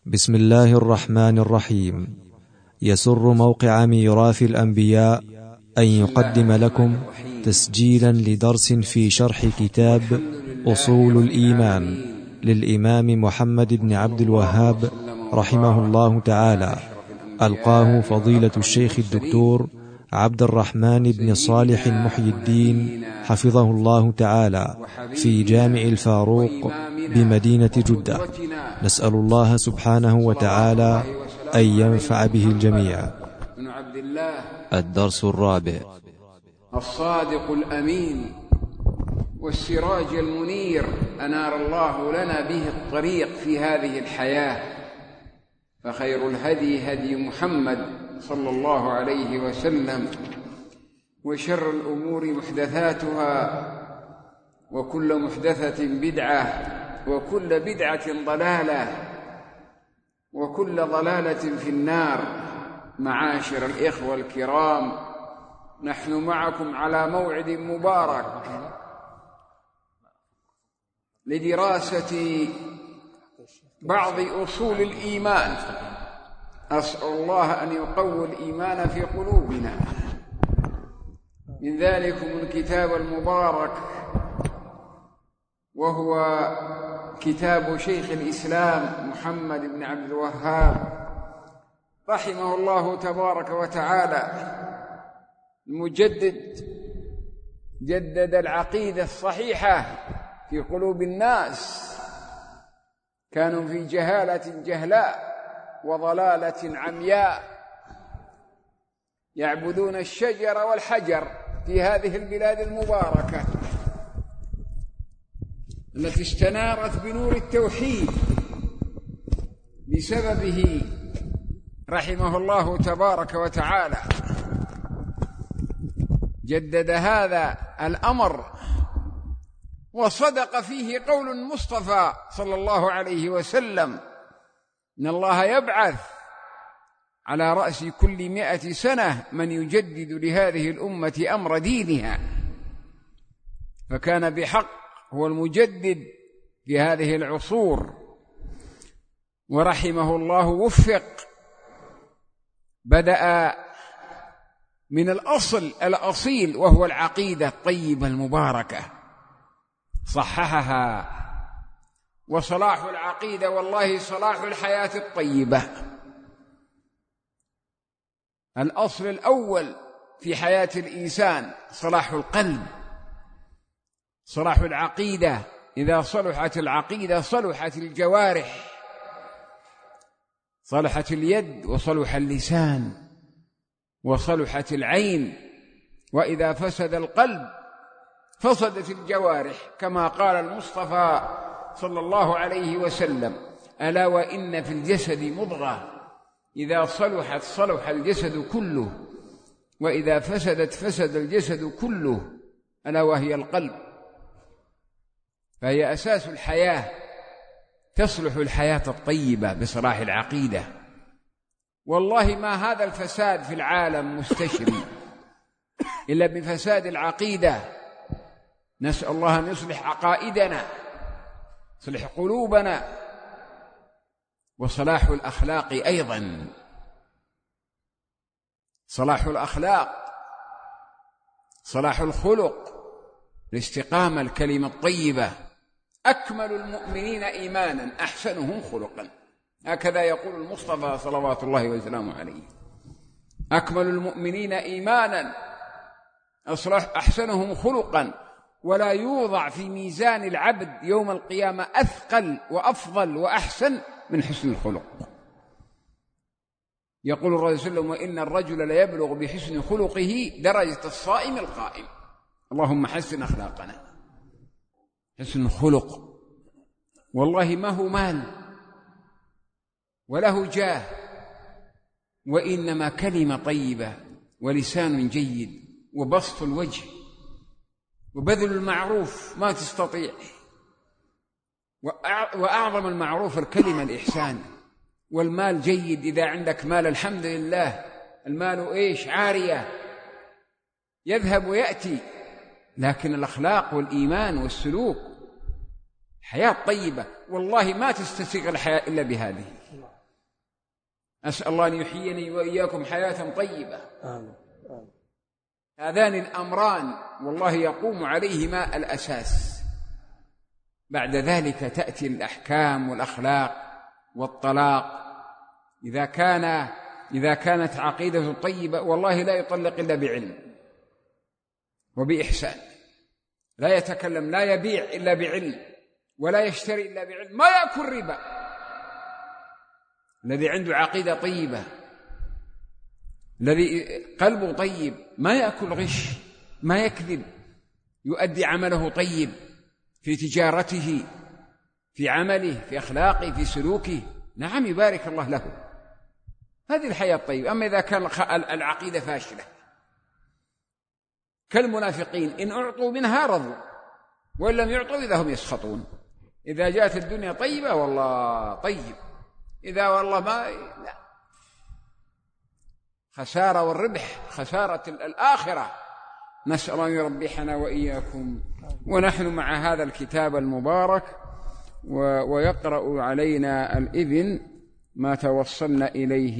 بسم الله الرحمن الرحيم. يسر موقع ميراث الأنبياء أن يقدم لكم تسجيلا لدرس في شرح كتاب أصول الإيمان للإمام محمد بن عبد الوهاب رحمه الله تعالى، ألقاه فضيلة الشيخ الدكتور عبد الرحمن بن صالح محي الدين حفظه الله تعالى في جامع الفاروق بمدينة جدة. نسأل الله سبحانه وتعالى أن ينفع به الجميع. الدرس الرابع: الصادق الأمين والسراج المنير أنار الله لنا به الطريق في هذه الحياة، فخير الهدي هدي محمد صلى الله عليه وسلم، وشر الأمور محدثاتها، وكل محدثة بدعة، وكل بدعة ضلالة، وكل ضلالة في النار. معاشر الإخوة الكرام، نحن معكم على موعد مبارك لدراسة بعض أصول الإيمان. أسأل الله أن يقوي الإيمان في قلوبنا. من ذلكم الكتاب المبارك، وهو كتاب شيخ الإسلام محمد بن عبد الوهاب رحمه الله تبارك وتعالى. المجدد جدد العقيدة الصحيحة في قلوب الناس، كانوا في جهالة جهلاء وضلالة عمياء، يعبدون الشجر والحجر في هذه البلاد المباركة التي استنارت بنور التوحيد بسببه رحمه الله تبارك وتعالى. جدد هذا الأمر، وصدق فيه قول المصطفى صلى الله عليه وسلم: إن الله يبعث على رأس كل 100 سنة من يجدد لهذه الأمة أمر دينها. فكان بحق هو المجدد في هذه العصور، ورحمه الله وفق. بدأ من الأصيل وهو العقيدة الطيبة المباركة، صححها. وصلاح العقيدة والله صلاح الحياة الطيبة. الأصل الأول في حياة الإنسان صلاح القلب، صلاح العقيدة. إذا صلحت العقيدة صلحت الجوارح، صلحت اليد وصلح اللسان وصلحت العين. وإذا فسد القلب فسدت الجوارح، كما قال المصطفى صلى الله عليه وسلم: ألا وإن في الجسد مضغة إذا صلحت صلح الجسد كله، وإذا فسدت فسد الجسد كله، ألا وهي القلب. فهي أساس الحياة، تصلح الحياة الطيبة بصلاح العقيدة. والله ما هذا الفساد في العالم مستشري إلا بفساد العقيدة. نسأل الله أن يصلح عقائدنا، يصلح قلوبنا. وصلاح الأخلاق أيضا، صلاح الأخلاق، صلاح الخلق، الاستقامة، الكلمة الطيبة. أكمل المؤمنين إيمانا أحسنهم خلقا، هكذا يقول المصطفى صلوات الله وسلامه عليه: أكمل المؤمنين إيمانا أحسنهم خلقا. ولا يوضع في ميزان العبد يوم القيامة أثقل وأفضل وأحسن من حسن الخلق. يقول الرسول صلى الله عليه وسلم: وإن الرجل ليبلغ بحسن خلقه درجة الصائم القائم. اللهم حسن أخلاقنا. حسن الخلق والله ما هو مال وله جاه، وإنما كلمة طيبة ولسان جيد وبسط الوجه وبذل المعروف ما تستطيع. وأعظم المعروف الكلمة الإحسان. والمال جيد، إذا عندك مال الحمد لله. المال إيش؟ عارية، يذهب ويأتي. لكن الأخلاق والإيمان والسلوك، حياة طيبة، والله ما تستسيغ الحياة إلا بهذه. أسأل الله أن يحييني وإياكم حياة طيبة. آمين. هذان الأمران والله يقوم عليهما الأساس. بعد ذلك تأتي الأحكام والأخلاق والطلاق. إذا كانت عقيدة طيبة والله لا يطلق إلا بعلم وبإحسان، لا يتكلم، لا يبيع إلا بعلم، ولا يشتري إلا بعلم، ما يأكل ربا. الذي عنده عقيدة طيبة، الذي قلبه طيب، ما يأكل غش، ما يكذب، يؤدي عمله طيب في تجارته، في عمله، في أخلاقه، في سلوكه، نعم يبارك الله له. هذه الحياة الطيبة. أما إذا كان العقيدة فاشلة كالمنافقين، إن أعطوا منها رضوا وإن لم يعطوا إذا هم يسخطون. إذا جاءت الدنيا طيبة والله طيب، إذا والله ما لا، خسارة، والربح خسارة الآخرة. نسأل أن يربحنا وإياكم. ونحن مع هذا الكتاب المبارك ويقرأ علينا الإذن ما توصلنا إليه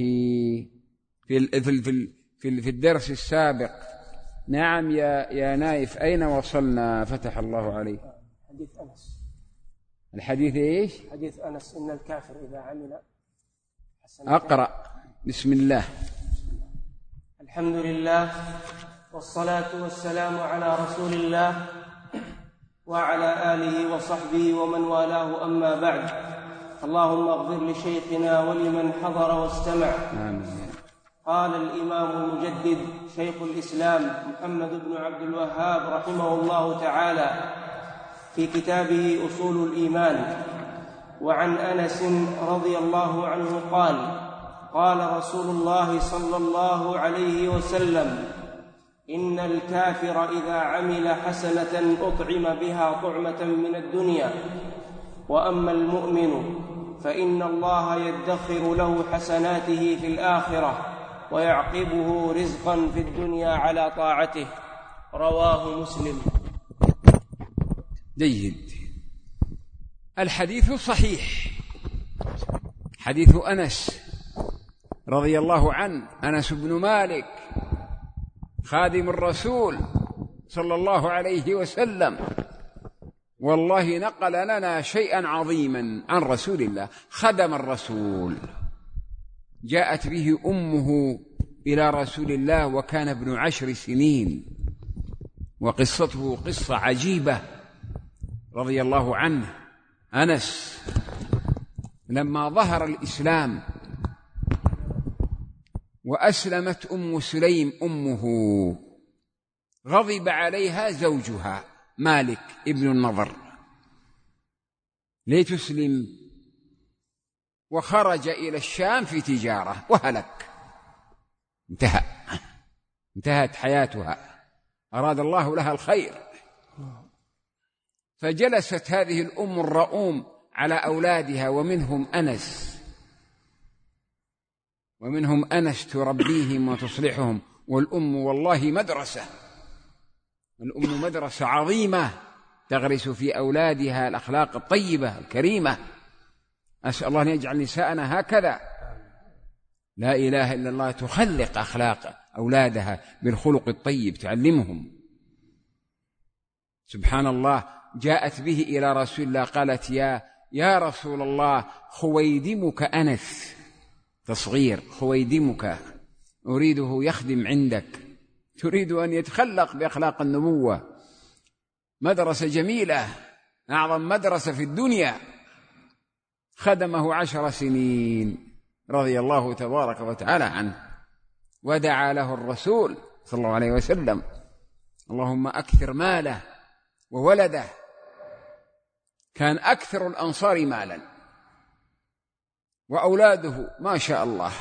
في الدرس السابق. نعم يا نايف، أين وصلنا؟ فتح الله عليك. حديث أنس. الحديث إيش؟ حديث أنس: إن الكافر إذا عمل حسنة. أقرأ. بسم الله. الحمد لله، والصلاة والسلام على رسول الله وعلى آله وصحبه ومن والاه، أما بعد. اللهم اغفر لشيخنا ولمن حضر واستمع. آمين. قال الإمام المجدد شيخ الإسلام محمد بن عبد الوهاب رحمه الله تعالى في كتابه أصول الإيمان: وعن أنس رضي الله عنه قال: قال رسول الله صلى الله عليه وسلم: إن الكافر إذا عمل حسنة أطعم بها طعمة من الدنيا، وأما المؤمن فإن الله يدخر له حسناته في الآخرة ويعقبه رزقا في الدنيا على طاعته. رواه مسلم. جيد. الحديث صحيح، حديث أنس رضي الله عنه، أنس بن مالك خادم الرسول صلى الله عليه وسلم، والله نقل لنا شيئا عظيما عن رسول الله. خدم الرسول، جاءت به أمه إلى رسول الله وكان ابن 10 سنين، وقصته قصة عجيبة رضي الله عنه. أنس لما ظهر الإسلام وأسلمت أم سليم أمه، غضب عليها زوجها مالك ابن النضر لتسلم، وخرج إلى الشام في تجارة وهلك، انتهت حياتها، أراد الله لها الخير. فجلست هذه الأم الرؤوم على أولادها، ومنهم أنس تربيهم وتصلحهم. والأم والله مدرسة، الأم مدرسة عظيمة تغرس في أولادها الأخلاق الطيبة الكريمة. أسأل الله أن يجعل نساءنا هكذا، لا إله إلا الله، تخلق أخلاق أولادها بالخلق الطيب، تعلمهم. سبحان الله، جاءت به إلى رسول الله قالت: يا رسول الله، خويدمك أنس، تصغير، خويدمك، أريده يخدم عندك، تريد أن يتخلق بأخلاق النبوة. مدرسة جميلة، أعظم مدرسة في الدنيا. خدمه 10 سنين رضي الله تبارك وتعالى عنه، ودعا له الرسول صلى الله عليه وسلم: اللهم أكثر ماله وولده. كان أكثر الأنصار مالا، وأولاده ما شاء الله،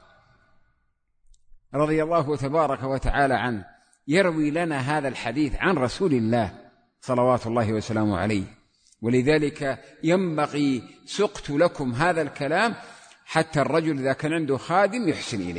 رضي الله تبارك وتعالى عنه. يروي لنا هذا الحديث عن رسول الله صلوات الله وسلامه عليه. ولذلك ينبغي سقت لكم هذا الكلام حتى الرجل إذا كان عنده خادم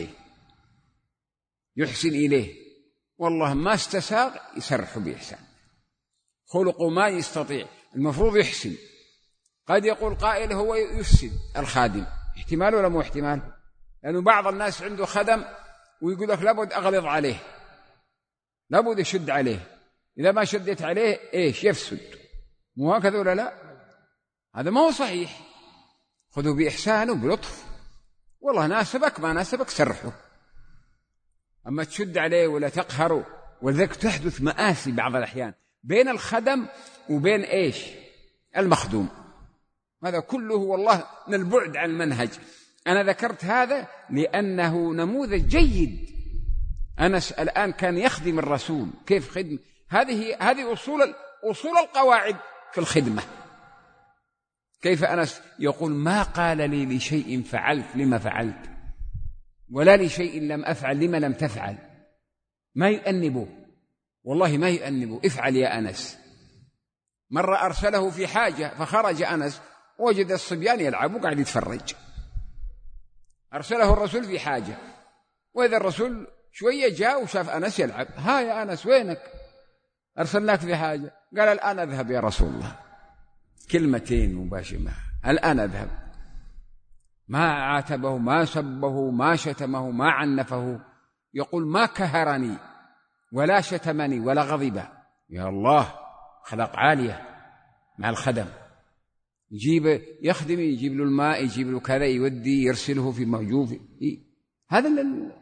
يحسن إليه، والله ما استساغ يسرح بإحسان، خلقه ما يستطيع، المفروض يحسن. قد يقول قائل هو يفسد الخادم، احتمال ولا مو احتمال؟ لأنه بعض الناس عنده خدم ويقول لك لابد أغلظ عليه، لابد أشد عليه، إذا ما شدت عليه إيش يفسد، مو هكذا ولا لا؟ هذا ما هو صحيح. خذوا بإحسان وبلطف، والله ناسبك ما ناسبك سرحه، أما تشد عليه ولا تقهره. ولذلك تحدث مآسي بعض الأحيان بين الخدم وبين إيش المخدوم. هذا كله والله من البعد عن المنهج. أنا ذكرت هذا لأنه نموذج جيد. أنس الآن كان يخدم الرسول، كيف خدمة؟ هذه أصول القواعد في الخدمة. كيف أنس يقول ما قال لي لشيء فعلت لما فعلت، ولا لشيء لم أفعل لما لم تفعل. ما يؤنبه، والله ما يؤنبه، افعل يا أنس. مرة أرسله في حاجة فخرج أنس وجد الصبيان يلعبوا قاعد يتفرج. أرسله الرسول في حاجة، وإذا الرسول شوية جاء وشاف أنس يلعب، ها يا أنس وينك؟ أرسلناك في حاجة. قال الآن أذهب يا رسول الله. كلمتين مباشرة، الآن أذهب. ما عاتبه، ما سبه، ما شتمه، ما عنفه. يقول ما كهرني ولا شتمني ولا غضب. يا الله، خلق عالية مع الخدم. يجيب يخدم، يجيب له الماء، يجيب له كذا، يودي يرسله في موجوف. هذا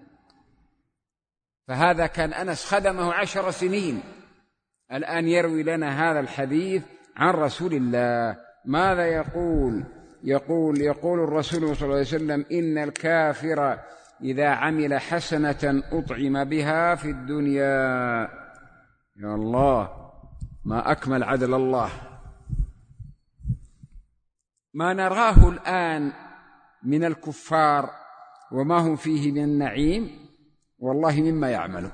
فهذا كان أنس خدمه 10 سنين. الآن يروي لنا هذا الحديث عن رسول الله. ماذا يقول؟ يقول الرسول صلى الله عليه وسلم إن الكافر إذا عمل حسنة أطعم بها في الدنيا. يا الله، ما أكمل عدل الله. ما نراه الآن من الكفار وما هم فيه من النعيم والله مما يعملون.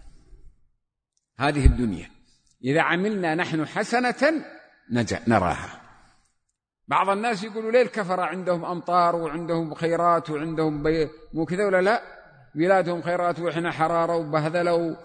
هذه الدنيا إذا عملنا نحن حسنة نراها. بعض الناس يقولوا ليه الكفر عندهم أمطار وعندهم خيرات وعندهم مو كذا ولا لا؟ بلادهم خيرات وإحنا حرارة وبهذلة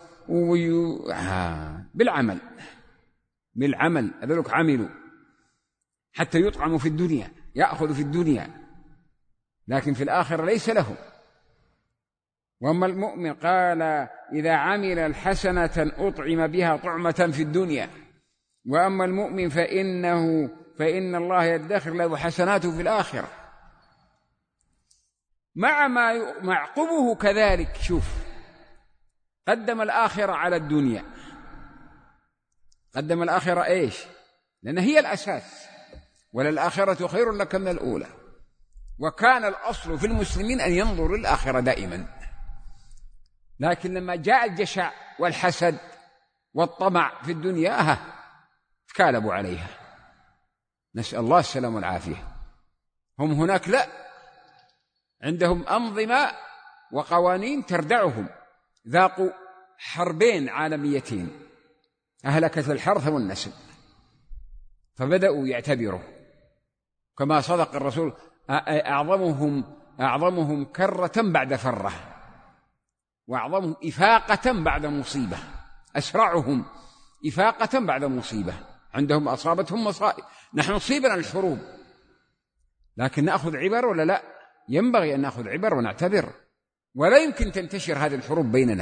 بالعمل. هذولك عملوا حتى يطعموا في الدنيا، يأخذوا في الدنيا، لكن في الآخرة ليس لهم. وأما المؤمن قال إذا عمل الحسنة أطعم بها طعمة في الدنيا، وأما المؤمن فإن الله يدخر له حسناته في الآخرة. مع ما معقبه كذلك. شوف، قدم الآخرة على الدنيا. قدم الآخرة إيش؟ لأن هي الأساس، وللآخرة خير لك من الأولى. وكان الأصل في المسلمين أن ينظروا للآخرة دائما، لكن لما جاء الجشع والحسد والطمع في الدنيا تكالبوا عليها. نسأل الله السلام والعافية. هم هناك لا، عندهم أنظمة وقوانين تردعهم. ذاقوا حربين عالميتين أهلكت الحرث والنسل، فبدأوا يعتبروا كما صدق الرسول أعظمهم كرة بعد فرة، وأعظمهم إفاقة بعد مصيبة. أسرعهم إفاقة بعد مصيبة. عندهم أصابتهم مصائب. نحن نصيبنا الحروب، لكن نأخذ عبر ولا لا؟ ينبغي أن نأخذ عبر ونعتبر، ولا يمكن تنتشر هذه الحروب بيننا.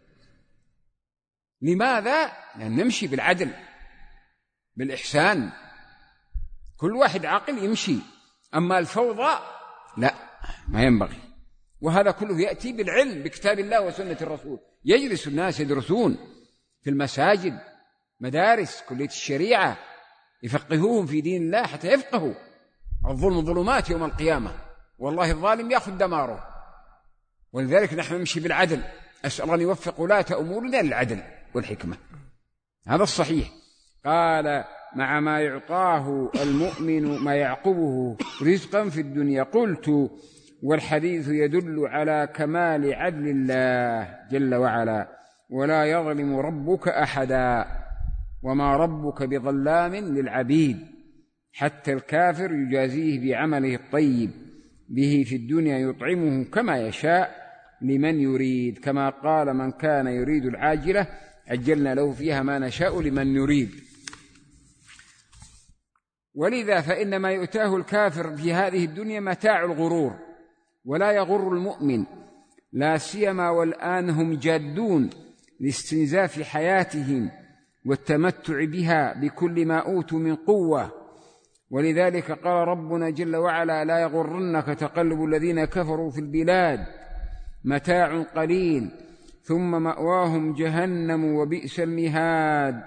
لماذا؟ لأن نمشي بالعدل بالإحسان، كل واحد عاقل يمشي. أما الفوضى لا، ما ينبغي. وهذا كله يأتي بالعلم بكتاب الله وسنة الرسول. يجلس الناس يدرسون في المساجد، مدارس، كلية الشريعة، يفقهوهم في دين الله حتى يفقهوا. الظلم ظلمات يوم القيامة، والله الظالم يأخذ دماره. ولذلك نحن نمشي بالعدل. أسأل أن يوفق ولاة أمورنا للعدل والحكمة. هذا الصحيح. قال مع ما يعطاه المؤمن ما يعقبه رزقا في الدنيا. قلت والحديث يدل على كمال عدل الله جل وعلا، ولا يظلم ربك أحدا، وما ربك بظلام للعبيد. حتى الكافر يجازيه بعمله الطيب به في الدنيا، يطعمه كما يشاء لمن يريد، كما قال من كان يريد العاجلة عجلنا له فيها ما نشاء لمن نريد. ولذا فإن ما يؤتاه الكافر في هذه الدنيا متاع الغرور، ولا يغر المؤمن، لا سيما والآن هم جادون لاستنزاف حياتهم والتمتع بها بكل ما أوتوا من قوة. ولذلك قال ربنا جل وعلا: لا يغرنك تقلب الذين كفروا في البلاد، متاع قليل ثم مأواهم جهنم وبئس المهاد.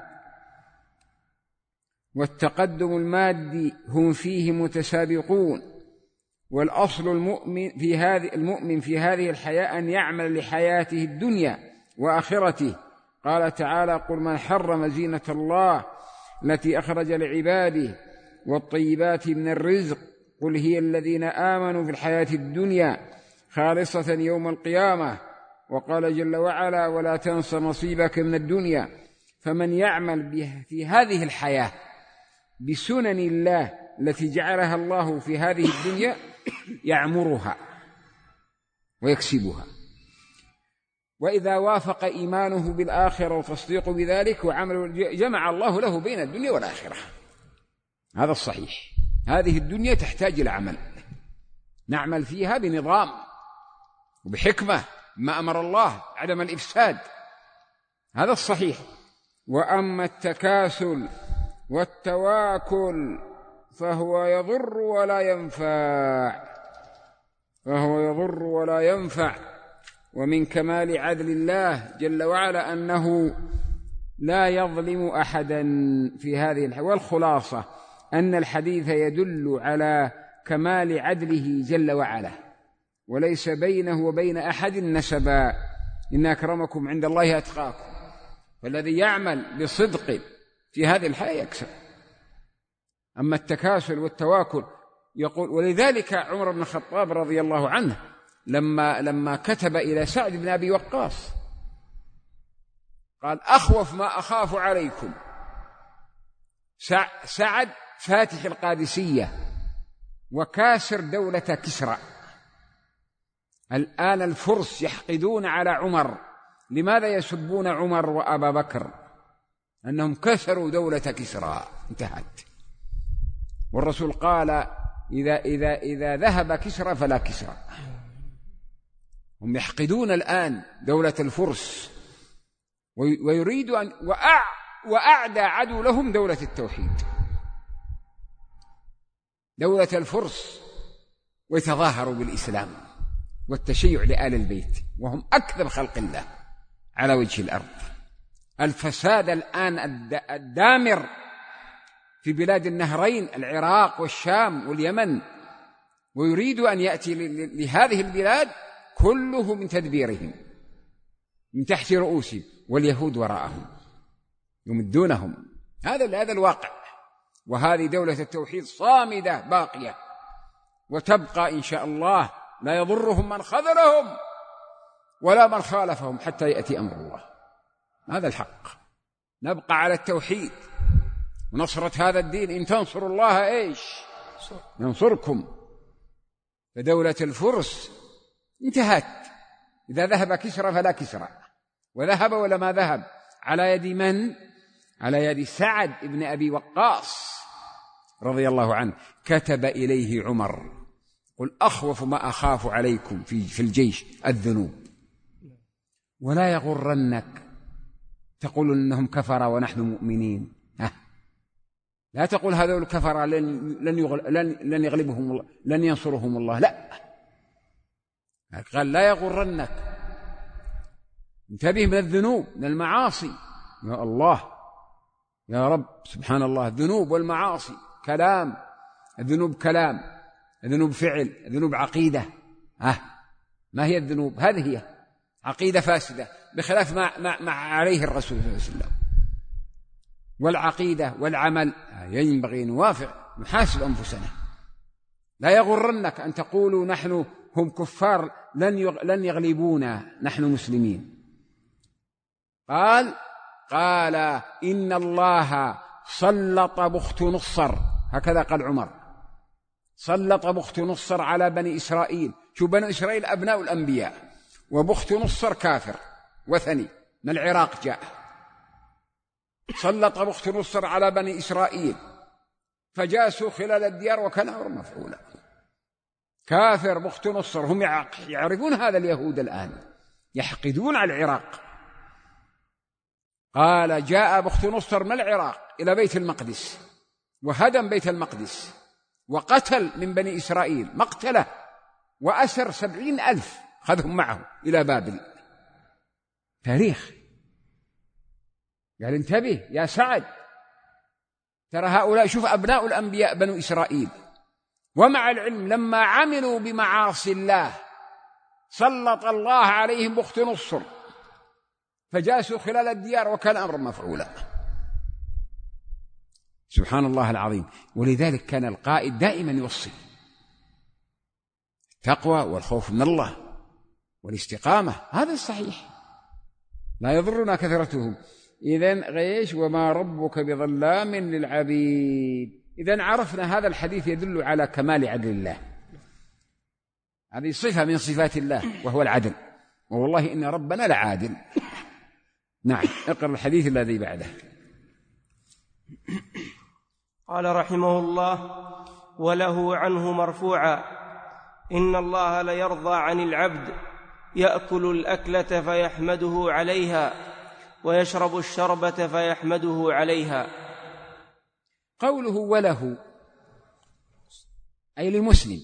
والتقدم المادي هم فيه متسابقون، والأصل المؤمن في هذه الحياة أن يعمل لحياته الدنيا وآخرته. قال تعالى: قل من حرم زينة الله التي أخرج لعباده والطيبات من الرزق قل هي الذين آمنوا في الحياة الدنيا خالصة يوم القيامة. وقال جل وعلا: ولا تنس نصيبك من الدنيا. فمن يعمل في هذه الحياة بسنن الله التي جعلها الله في هذه الدنيا يعمرها ويكسبها، وإذا وافق إيمانه بالآخرة وتصديق بذلك وعمل جمع الله له بين الدنيا والآخرة. هذا الصحيح. هذه الدنيا تحتاج إلى عمل، نعمل فيها بنظام وبحكمة، ما أمر الله، عدم الإفساد. هذا الصحيح. وأما التكاسل والتواكل فهو يضر ولا ينفع. ومن كمال عدل الله جل وعلا أنه لا يظلم أحدا في هذه الحياة. والخلاصة أن الحديث يدل على كمال عدله جل وعلا، وليس بينه وبين أحد نسبا. إن أكرمكم عند الله أتقاكم. فالذي يعمل بصدق في هذه الحياة يكسب. أما التكاسل والتواكل يقول. ولذلك عمر بن الخطاب رضي الله عنه لما كتب إلى سعد بن أبي وقاص قال: أخوف ما أخاف عليكم سعد فاتح القادسية وكاسر دولة كسرى. الآن الفرس يحقدون على عمر. لماذا يسبون عمر وأبا بكر؟ أنهم كسروا دولة كسرى، انتهت. والرسول قال: إذا ذهب كسرى فلا كسرى. هم يحقدون الآن دولة الفرس ويريد أن وأعدى عدو لهم دولة التوحيد، دولة الفرس، ويتظاهروا بالإسلام والتشيع لآل البيت، وهم أكذب خلق الله على وجه الأرض. الفساد الآن الدامر في بلاد النهرين، العراق والشام واليمن، ويريد أن يأتي لهذه البلاد كله من تدبيرهم من تحت رؤوسهم، واليهود وراءهم يمدونهم. هذا الواقع. وهذه دولة التوحيد صامدة باقية وتبقى إن شاء الله، لا يضرهم من خذلهم ولا من خالفهم حتى يأتي أمر الله. هذا الحق. نبقى على التوحيد ونصرة هذا الدين. إن تنصروا الله إيش ينصركم. فدولة الفرس انتهت. إذا ذهب كسرى فلا كسرى. وذهب ولا ما ذهب؟ على يد من؟ على يد سعد بن أبي وقاص رضي الله عنه. كتب إليه عمر: قل أخوف ما أخاف عليكم في الجيش الذنوب، ولا يغرنك تقول إنهم كفر ونحن مؤمنين. لا تقول هذول الكفر لن يغلبهم الله، لن ينصرهم الله. لا، قال: لا يغرنك. انتبه من الذنوب، من المعاصي. يا الله، يا رب، سبحان الله. الذنوب والمعاصي كلام. الذنوب كلام، الذنوب فعل، الذنوب عقيدة. ما هي الذنوب؟ هذه هي عقيدة فاسدة بخلاف ما عليه الرسول صلى الله عليه وسلم. والعقيدة والعمل ينبغي نوافق، نحاسب أنفسنا. لا يغرنك أن تقولوا نحن هم كفار لن يغلبونا، نحن مسلمين. قال إن الله سلط بخت نصر، هكذا قال عمر، سلط بخت نصر على بني إسرائيل. شو بني إسرائيل أبناء الأنبياء، وبخت نصر كافر وثني من العراق جاء. سلط بخت نصر على بني إسرائيل فجاسوا خلال الديار وكان أمر مفعولا. كافر بخت نصر. هم يعرفون هذا اليهود الآن، يحقدون على العراق. قال جاء بخت نصر من العراق إلى بيت المقدس وهدم بيت المقدس وقتل من بني إسرائيل مقتله، وأسر 70,000 خذهم معه إلى بابل. تاريخ. قال انتبه يا سعد، ترى هؤلاء شوف أبناء الأنبياء بنو إسرائيل، ومع العلم لما عملوا بمعاصي الله سلط الله عليهم بخت نصر فجاسوا خلال الديار وكان أمر مفعولا. سبحان الله العظيم. ولذلك كان القائد دائما يوصي التقوى والخوف من الله والاستقامة، هذا الصحيح، لا يضرنا كثرتهم. إذن غيش وما ربك بظلام للعبيد. إذن عرفنا هذا الحديث يدل على كمال عدل الله، هذه صفة من صفات الله وهو العدل، والله إن ربنا لعادل. نعم، اقرأ الحديث الذي بعده. قال رحمه الله: وله عنه مرفوعا: إن الله ليرضى عن العبد يأكل الأكلة فيحمده عليها ويشرب الشربة فيحمده عليها. قوله وله أي لمسلم،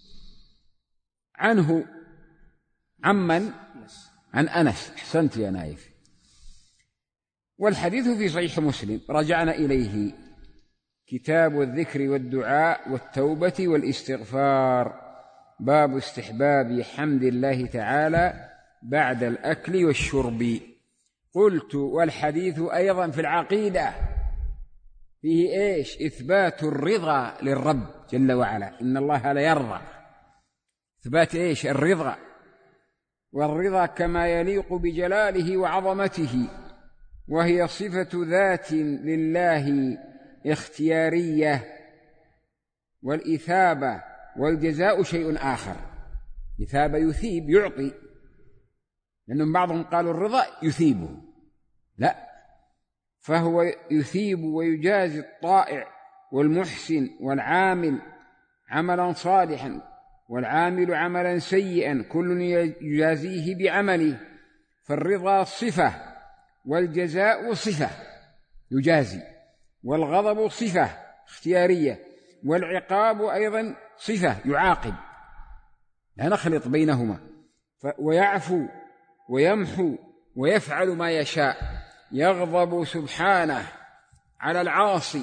عنه عمن؟ عن أنس. أحسنت يا نايف. والحديث في صحيح مسلم رجعنا إليه، كتاب الذكر والدعاء والتوبة والاستغفار، باب استحباب حمد الله تعالى بعد الأكل والشرب. قلت والحديث أيضا في العقيدة فيه إيش؟ إثبات الرضا للرب جل وعلا، إن الله لا يرضى. إثبات إيش؟ الرضا، والرضا كما يليق بجلاله وعظمته، وهي صفة ذات لله اختيارية، والإثابة والجزاء شيء آخر. إثابة يثيب يعطي، لأنهم بعضهم قالوا الرضا يثيبه، لا، فهو يثيب ويجازي الطائع والمحسن والعامل عملا صالحا والعامل عملا سيئا، كل يجازيه بعمله. فالرضا صفة والجزاء صفة يجازي، والغضب صفة اختيارية، والعقاب أيضا صفة يعاقب، لا نخلط بينهما. ويعفو ويمحو ويفعل ما يشاء. يغضب سبحانه على العاصي،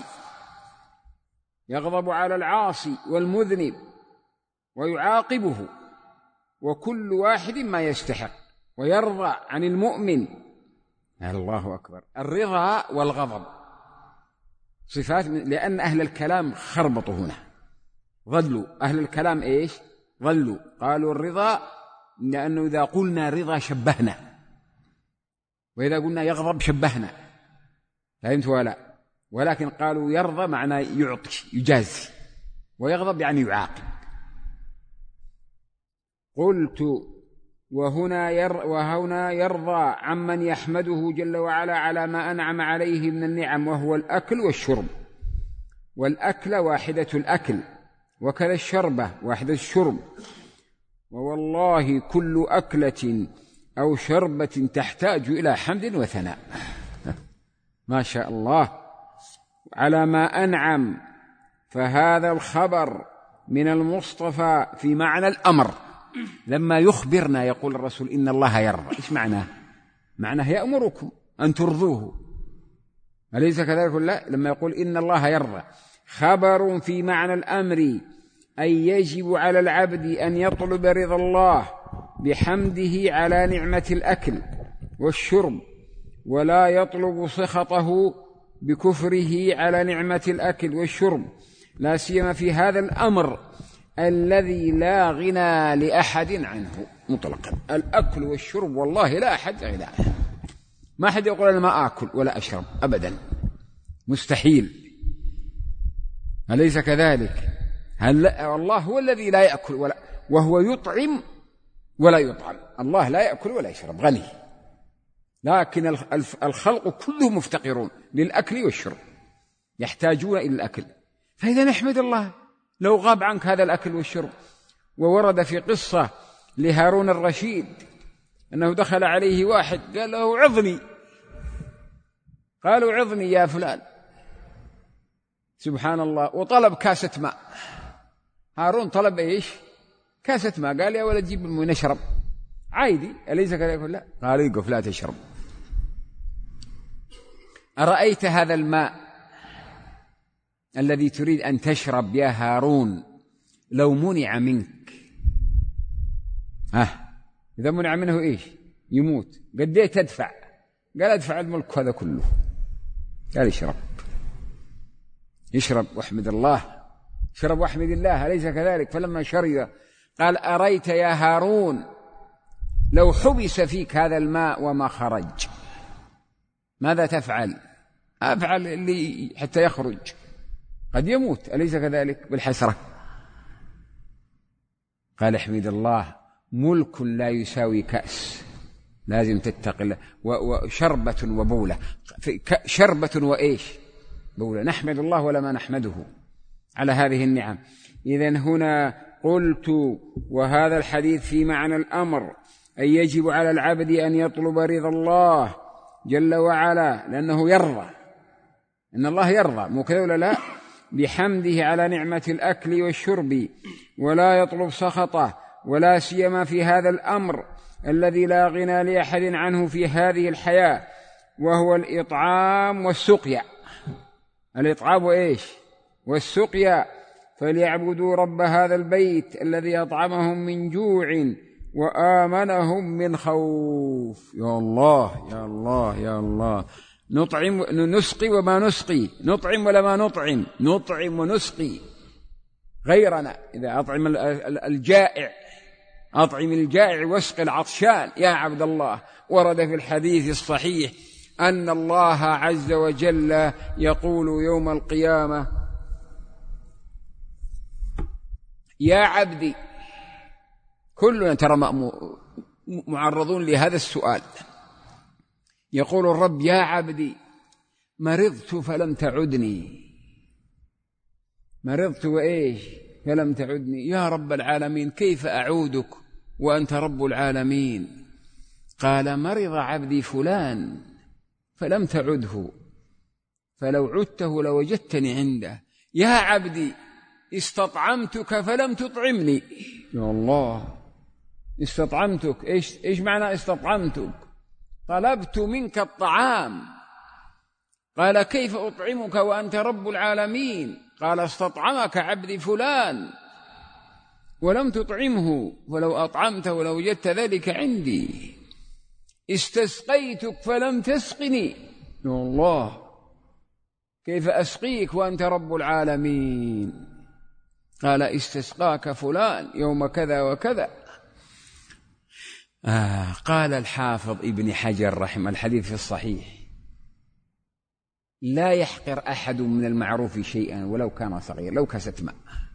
يغضب على العاصي والمذنب ويعاقبه، وكل واحد ما يستحق. ويرضى عن المؤمن. الله أكبر. الرضا والغضب صفات، لأن أهل الكلام خربطوا هنا، ظلوا أهل الكلام إيش؟ ظلوا قالوا الرضا، لأنه إذا قلنا رضا شبهنا، وإذا قلنا يغضب شبهنا، فهمت ولا؟ ولكن قالوا يرضى معنى يعطي يجازي، ويغضب يعني يعاقب. قلت وهنا يرضى عمن يحمده جل وعلا على ما أنعم عليه من النعم، وهو الأكل والشرب. والأكل واحدة الأكل، وكذا الشربة واحدة الشرب. ووالله كل أكلة أو شربة تحتاج إلى حمد وثناء. ما شاء الله على ما أنعم. فهذا الخبر من المصطفى في معنى الأمر، لما يخبرنا يقول الرسول إن الله يرضى. إيش معناه؟ معناه يأمركم أن ترضوه، أليس كذلك؟ لا، لما يقول إن الله يرضى خبر في معنى الأمر، أي يجب على العبد أن يطلب رضا الله بحمده على نعمة الأكل والشرب، ولا يطلب سخطه بكفره على نعمة الأكل والشرب، لا سيما في هذا الأمر الذي لا غنى لأحد عنه مطلقا. الأكل والشرب والله لا أحد غنى عنه، ما أحد يقول أنا ما آكل ولا أشرب أبدا، مستحيل، أليس كذلك؟ الله هو الذي لا يأكل وهو يطعم ولا يطعم. الله لا يأكل ولا يشرب، غني، لكن الخلق كلهم مفتقرون للأكل والشرب، يحتاجون إلى الأكل. فإذا نحمد الله لو غاب عنك هذا الأكل والشرب، وورد في قصة لهارون الرشيد أنه دخل عليه واحد قال له عظني، قالوا عظني يا فلان، سبحان الله، وطلب كاسة ماء. هارون طلب إيش؟ كاسة ماء. قال يا ولد جيب الماء نشرب. عادي أليس كذا؟ يقول لا. قال يقف لا تشرب. أرأيت هذا الماء الذي تريد أن تشرب يا هارون لو منع منك؟ إذا منع منه إيش؟ يموت. قد تدفع؟ قال أدفع الملك هذا كله. قال يشرب واحمد الله، اشرب واحمد الله، أليس كذلك؟ فلما شرب قال أريت يا هارون لو حبس فيك هذا الماء وما خرج ماذا تفعل؟ أفعل اللي حتى يخرج، قد يموت، أليس كذلك؟ بالحسرة. قال احمد الله، ملك لا يساوي كأس، لازم تتقي الله. وشربة وبولة، شربة وإيش؟ بولة. نحمد الله ولا ما نحمده على هذه النعم. إذن هنا قلت وهذا الحديث في معنى الأمر، أن يجب على العبد أن يطلب رضا الله جل وعلا، لأنه يرضى، إن الله يرضى، مو كذا ولا لا؟ بحمده على نعمة الأكل والشرب، ولا يطلب سخطه، ولا سيما في هذا الأمر الذي لا غنى لأحد عنه في هذه الحياة، وهو الإطعام والسقيا. الإطعام وإيش؟ والسقيا. فليعبدوا رب هذا البيت الذي أطعمهم من جوع وآمنهم من خوف. يا الله يا الله يا الله. نطعم نسقي وما نسقي، نطعم ولا ما نطعم؟ نطعم ونسقي غيرنا. إذا أطعم الجائع، أطعم الجائع واسق العطشان يا عبد الله. ورد في الحديث الصحيح أن الله عز وجل يقول يوم القيامة يا عبدي، كلنا ترى معرضون لهذا السؤال. يقول الرب يا عبدي مرضت فلم تعدني، مرضت وإيش؟ فلم تعدني. يا رب العالمين كيف أعودك وأنت رب العالمين؟ قال مرض عبدي فلان فلم تعده، فلو عدته لوجدتني عنده. يا عبدي استطعمتك فلم تطعمني. يا الله، استطعمتك، إيش معنى استطعمتك؟ طلبت منك الطعام. قال كيف أطعمك وأنت رب العالمين؟ قال استطعمك عبدي فلان ولم تطعمه، ولو أطعمته لو وجدت ذلك عندي. استسقيتك فلم تسقني. يا الله، كيف أسقيك وأنت رب العالمين؟ قال استسقاك فلان يوم كذا وكذا. قال الحافظ ابن حجر رحمه الحديث في الصحيح لا يحقر أحد من المعروف شيئا ولو كان صغير، لو كاسة ماء،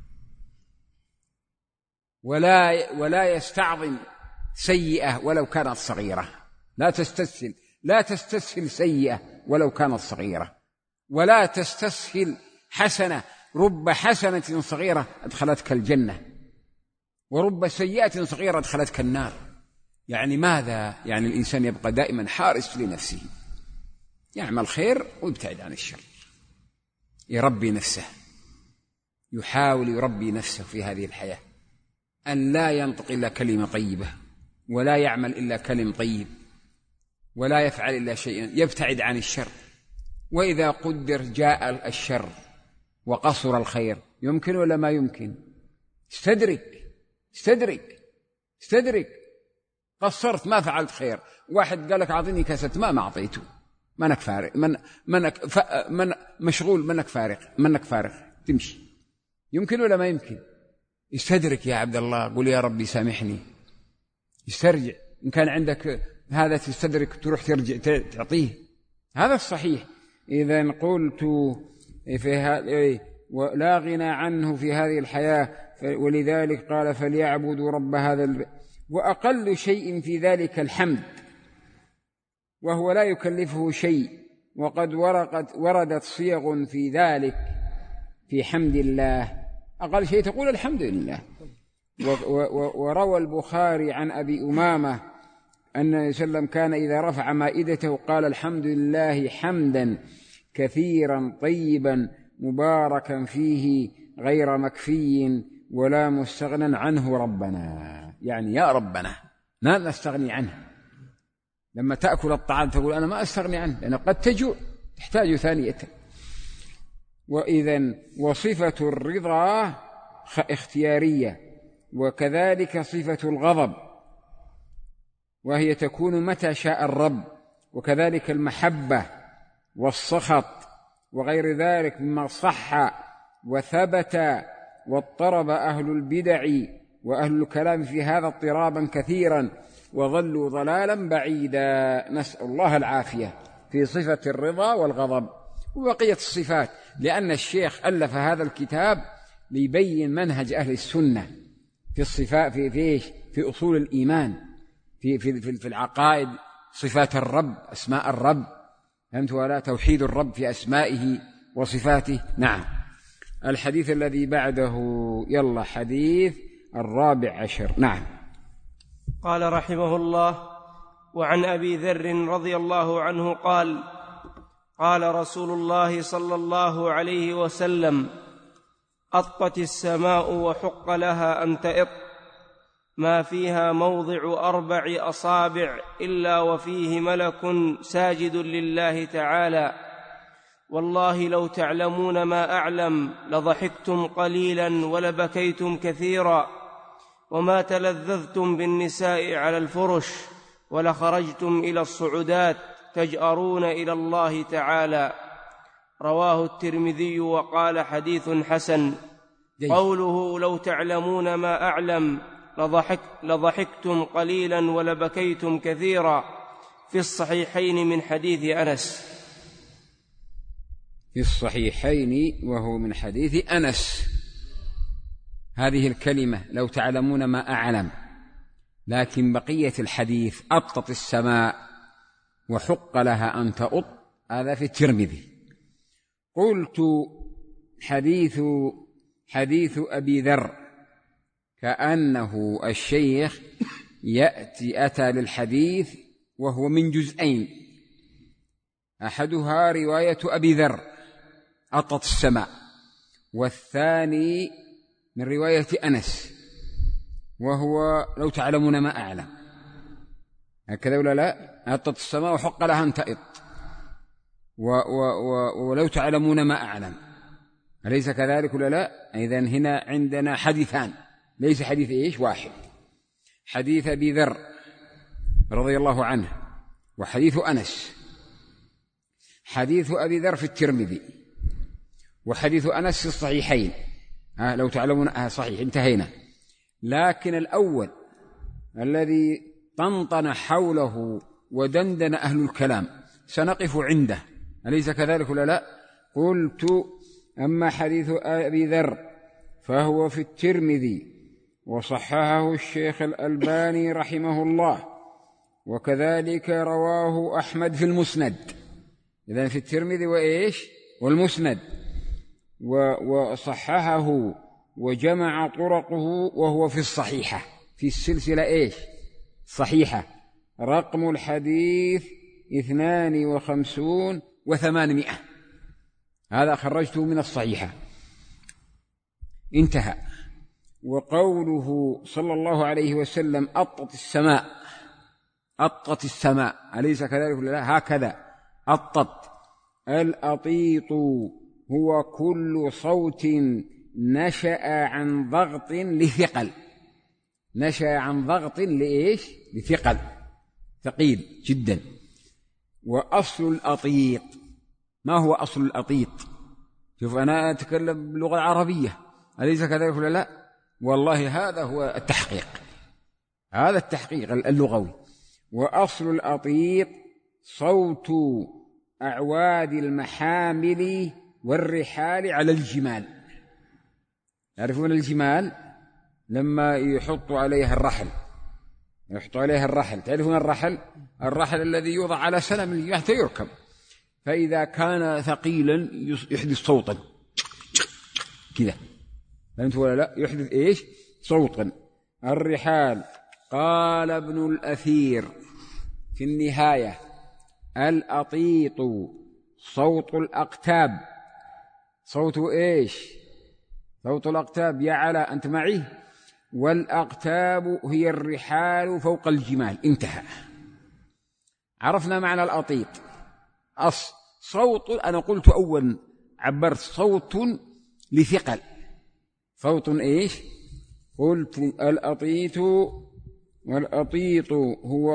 ولا يستعظم سيئة ولو كانت صغيرة. لا تستسهل سيئة ولو كانت صغيرة، ولا تستسهل حسنة. رب حسنة صغيرة أدخلتك الجنة، ورب سيئة صغيرة أدخلتك النار. يعني ماذا؟ يعني الإنسان يبقى دائما حارس لنفسه، يعمل خير ويبتعد عن الشر، يربي نفسه، يحاول يربي نفسه في هذه الحياة، أن لا ينطق إلا كلمة طيبة، ولا يعمل إلا كلم طيب، ولا يفعل إلا شيئا، يبتعد عن الشر. وإذا قدر جاء الشر وقصر الخير، يمكن ولا ما يمكن؟ استدرك. قصرت ما فعلت خير. واحد قال لك أعطيني كاسة ما أعطيته، منك فارغ، من مشغول، منك فارغ تمشي. يمكن ولا ما يمكن؟ استدرك يا عبد الله، قل يا ربي سامحني، استرجع. إن كان عندك هذا تستدرك، تروح ترجع تعطيه، هذا الصحيح. إذن قلت لا غنى عنه في هذه الحياة، ولذلك قال فليعبدوا رب هذا وأقل شيء في ذلك الحمد، وهو لا يكلفه شيء. وقد وردت صيغ في ذلك في حمد الله. أقل شيء تقول الحمد لله، وروى البخاري عن أبي أمامة أن النبي صلى الله عليه وسلم كان إذا رفع مائدته قال الحمد لله حمدا كثيرا طيبا مباركا فيه غير مكفي ولا مستغنى عنه ربنا، يعني يا ربنا ما نستغني عنه. لما تأكل الطعام تقول أنا ما أستغني عنه، لأنه قد تجوع تحتاج ثانية. وإذن وصفة الرضا اختيارية، وكذلك صفة الغضب وهي تكون متى شاء الرب، وكذلك المحبة والسخط وغير ذلك مما صح وثبت. واضطرب أهل البدع وأهل الكلام في هذا اضطرابا كثيرا وظلوا ضلالا بعيدا، نسأل الله العافية في صفة الرضا والغضب وبقية الصفات. لأن الشيخ ألف هذا الكتاب ليبين منهج أهل السنة في الصفات في أصول الإيمان، في العقائد، صفات الرب، أسماء الرب، فهمت ولا؟ توحيد الرب في أسمائه وصفاته. نعم. الحديث الذي بعده، يلا حديث 14. نعم. قال رحمه الله: وعن أبي ذر رضي الله عنه قال: قال رسول الله صلى الله عليه وسلم: أطت السماء وحق لها أن تئط، ما فيها موضع 4 أصابع إلا وفيه ملك ساجد لله تعالى، والله لو تعلمون ما أعلم لضحكتم قليلا ولبكيتم كثيرا، وما تلذذتم بالنساء على الفرش ولخرجتم إلى الصعودات تجأرون إلى الله تعالى. رواه الترمذي وقال حديث حسن. قوله لو تعلمون ما أعلم لضحكتم قليلا ولبكيتم كثيرا في الصحيحين من حديث أنس. في الصحيحين وهو من حديث أنس هذه الكلمة لو تعلمون ما أعلم، لكن بقية الحديث أطت السماء وحق لها أن تأط، هذا في الترمذي. قلت حديث أبي ذر، كأنه الشيخ أتى للحديث وهو من جزئين، أحدها رواية أبي ذر أطت السماء، والثاني من رواية أنس وهو لو تعلمون ما أعلم. هكذا ولا لا؟ أطت السماء وحق لها أن تئط، ولو تعلمون ما أعلم، أليس كذلك ولا لا؟ إذن هنا عندنا حديثان، ليس حديث واحد، حديث أبي ذر رضي الله عنه وحديث أنس. حديث أبي ذر في الترمذي وحديث أنس في الصحيحين، لو تعلمون صحيح، انتهينا. لكن الأول الذي طنطن حوله ودندن أهل الكلام سنقف عنده، أليس كذلك ولا لا؟ قلت: أما حديث أبي ذر فهو في الترمذي وصححه الشيخ الألباني رحمه الله، وكذلك رواه أحمد في المسند. إذن في الترمذي والمسند، وصححه وجمع طرقه، وهو في الصحيحة في السلسلة صحيحة، رقم الحديث 52 و800، هذا خرجته من الصحيحة، انتهى. وقوله صلى الله عليه وسلم أطت السماء، أليس كذلك ولا لا؟ هكذا أطت. الأطيط هو كل صوت نشأ عن ضغط لثقل، نشأ عن ضغط لثقل، ثقيل جدا. وأصل الأطيط، ما هو أصل الأطيط؟ شوف، أنا أتكلم باللغة العربية، أليس كذلك ولا لا؟ والله هذا هو التحقيق، هذا التحقيق اللغوي. وأصل الأطيط صوت أعواد المحامل والرحال على الجمال. يعرفون الجمال لما يحطوا عليها الرحل، تعرفون الرحل الذي يوضع على سلم حتى يركب، فإذا كان ثقيلا يحدث صوتا كذا، فهمت ولا لا؟ يحدث صوتا. الرحال. قال ابن الأثير في النهاية: الأطيط صوت الأقتاب. صوت إيش؟ صوت الأقتاب يا علاء، أنت معي؟ والأقتاب هي الرحال فوق الجمال. انتهى. عرفنا معنى الأطيط. صوت، أنا قلت أولا عبرت صوت لثقل. صوت إيش؟ قلت الأطيط، والأطيط هو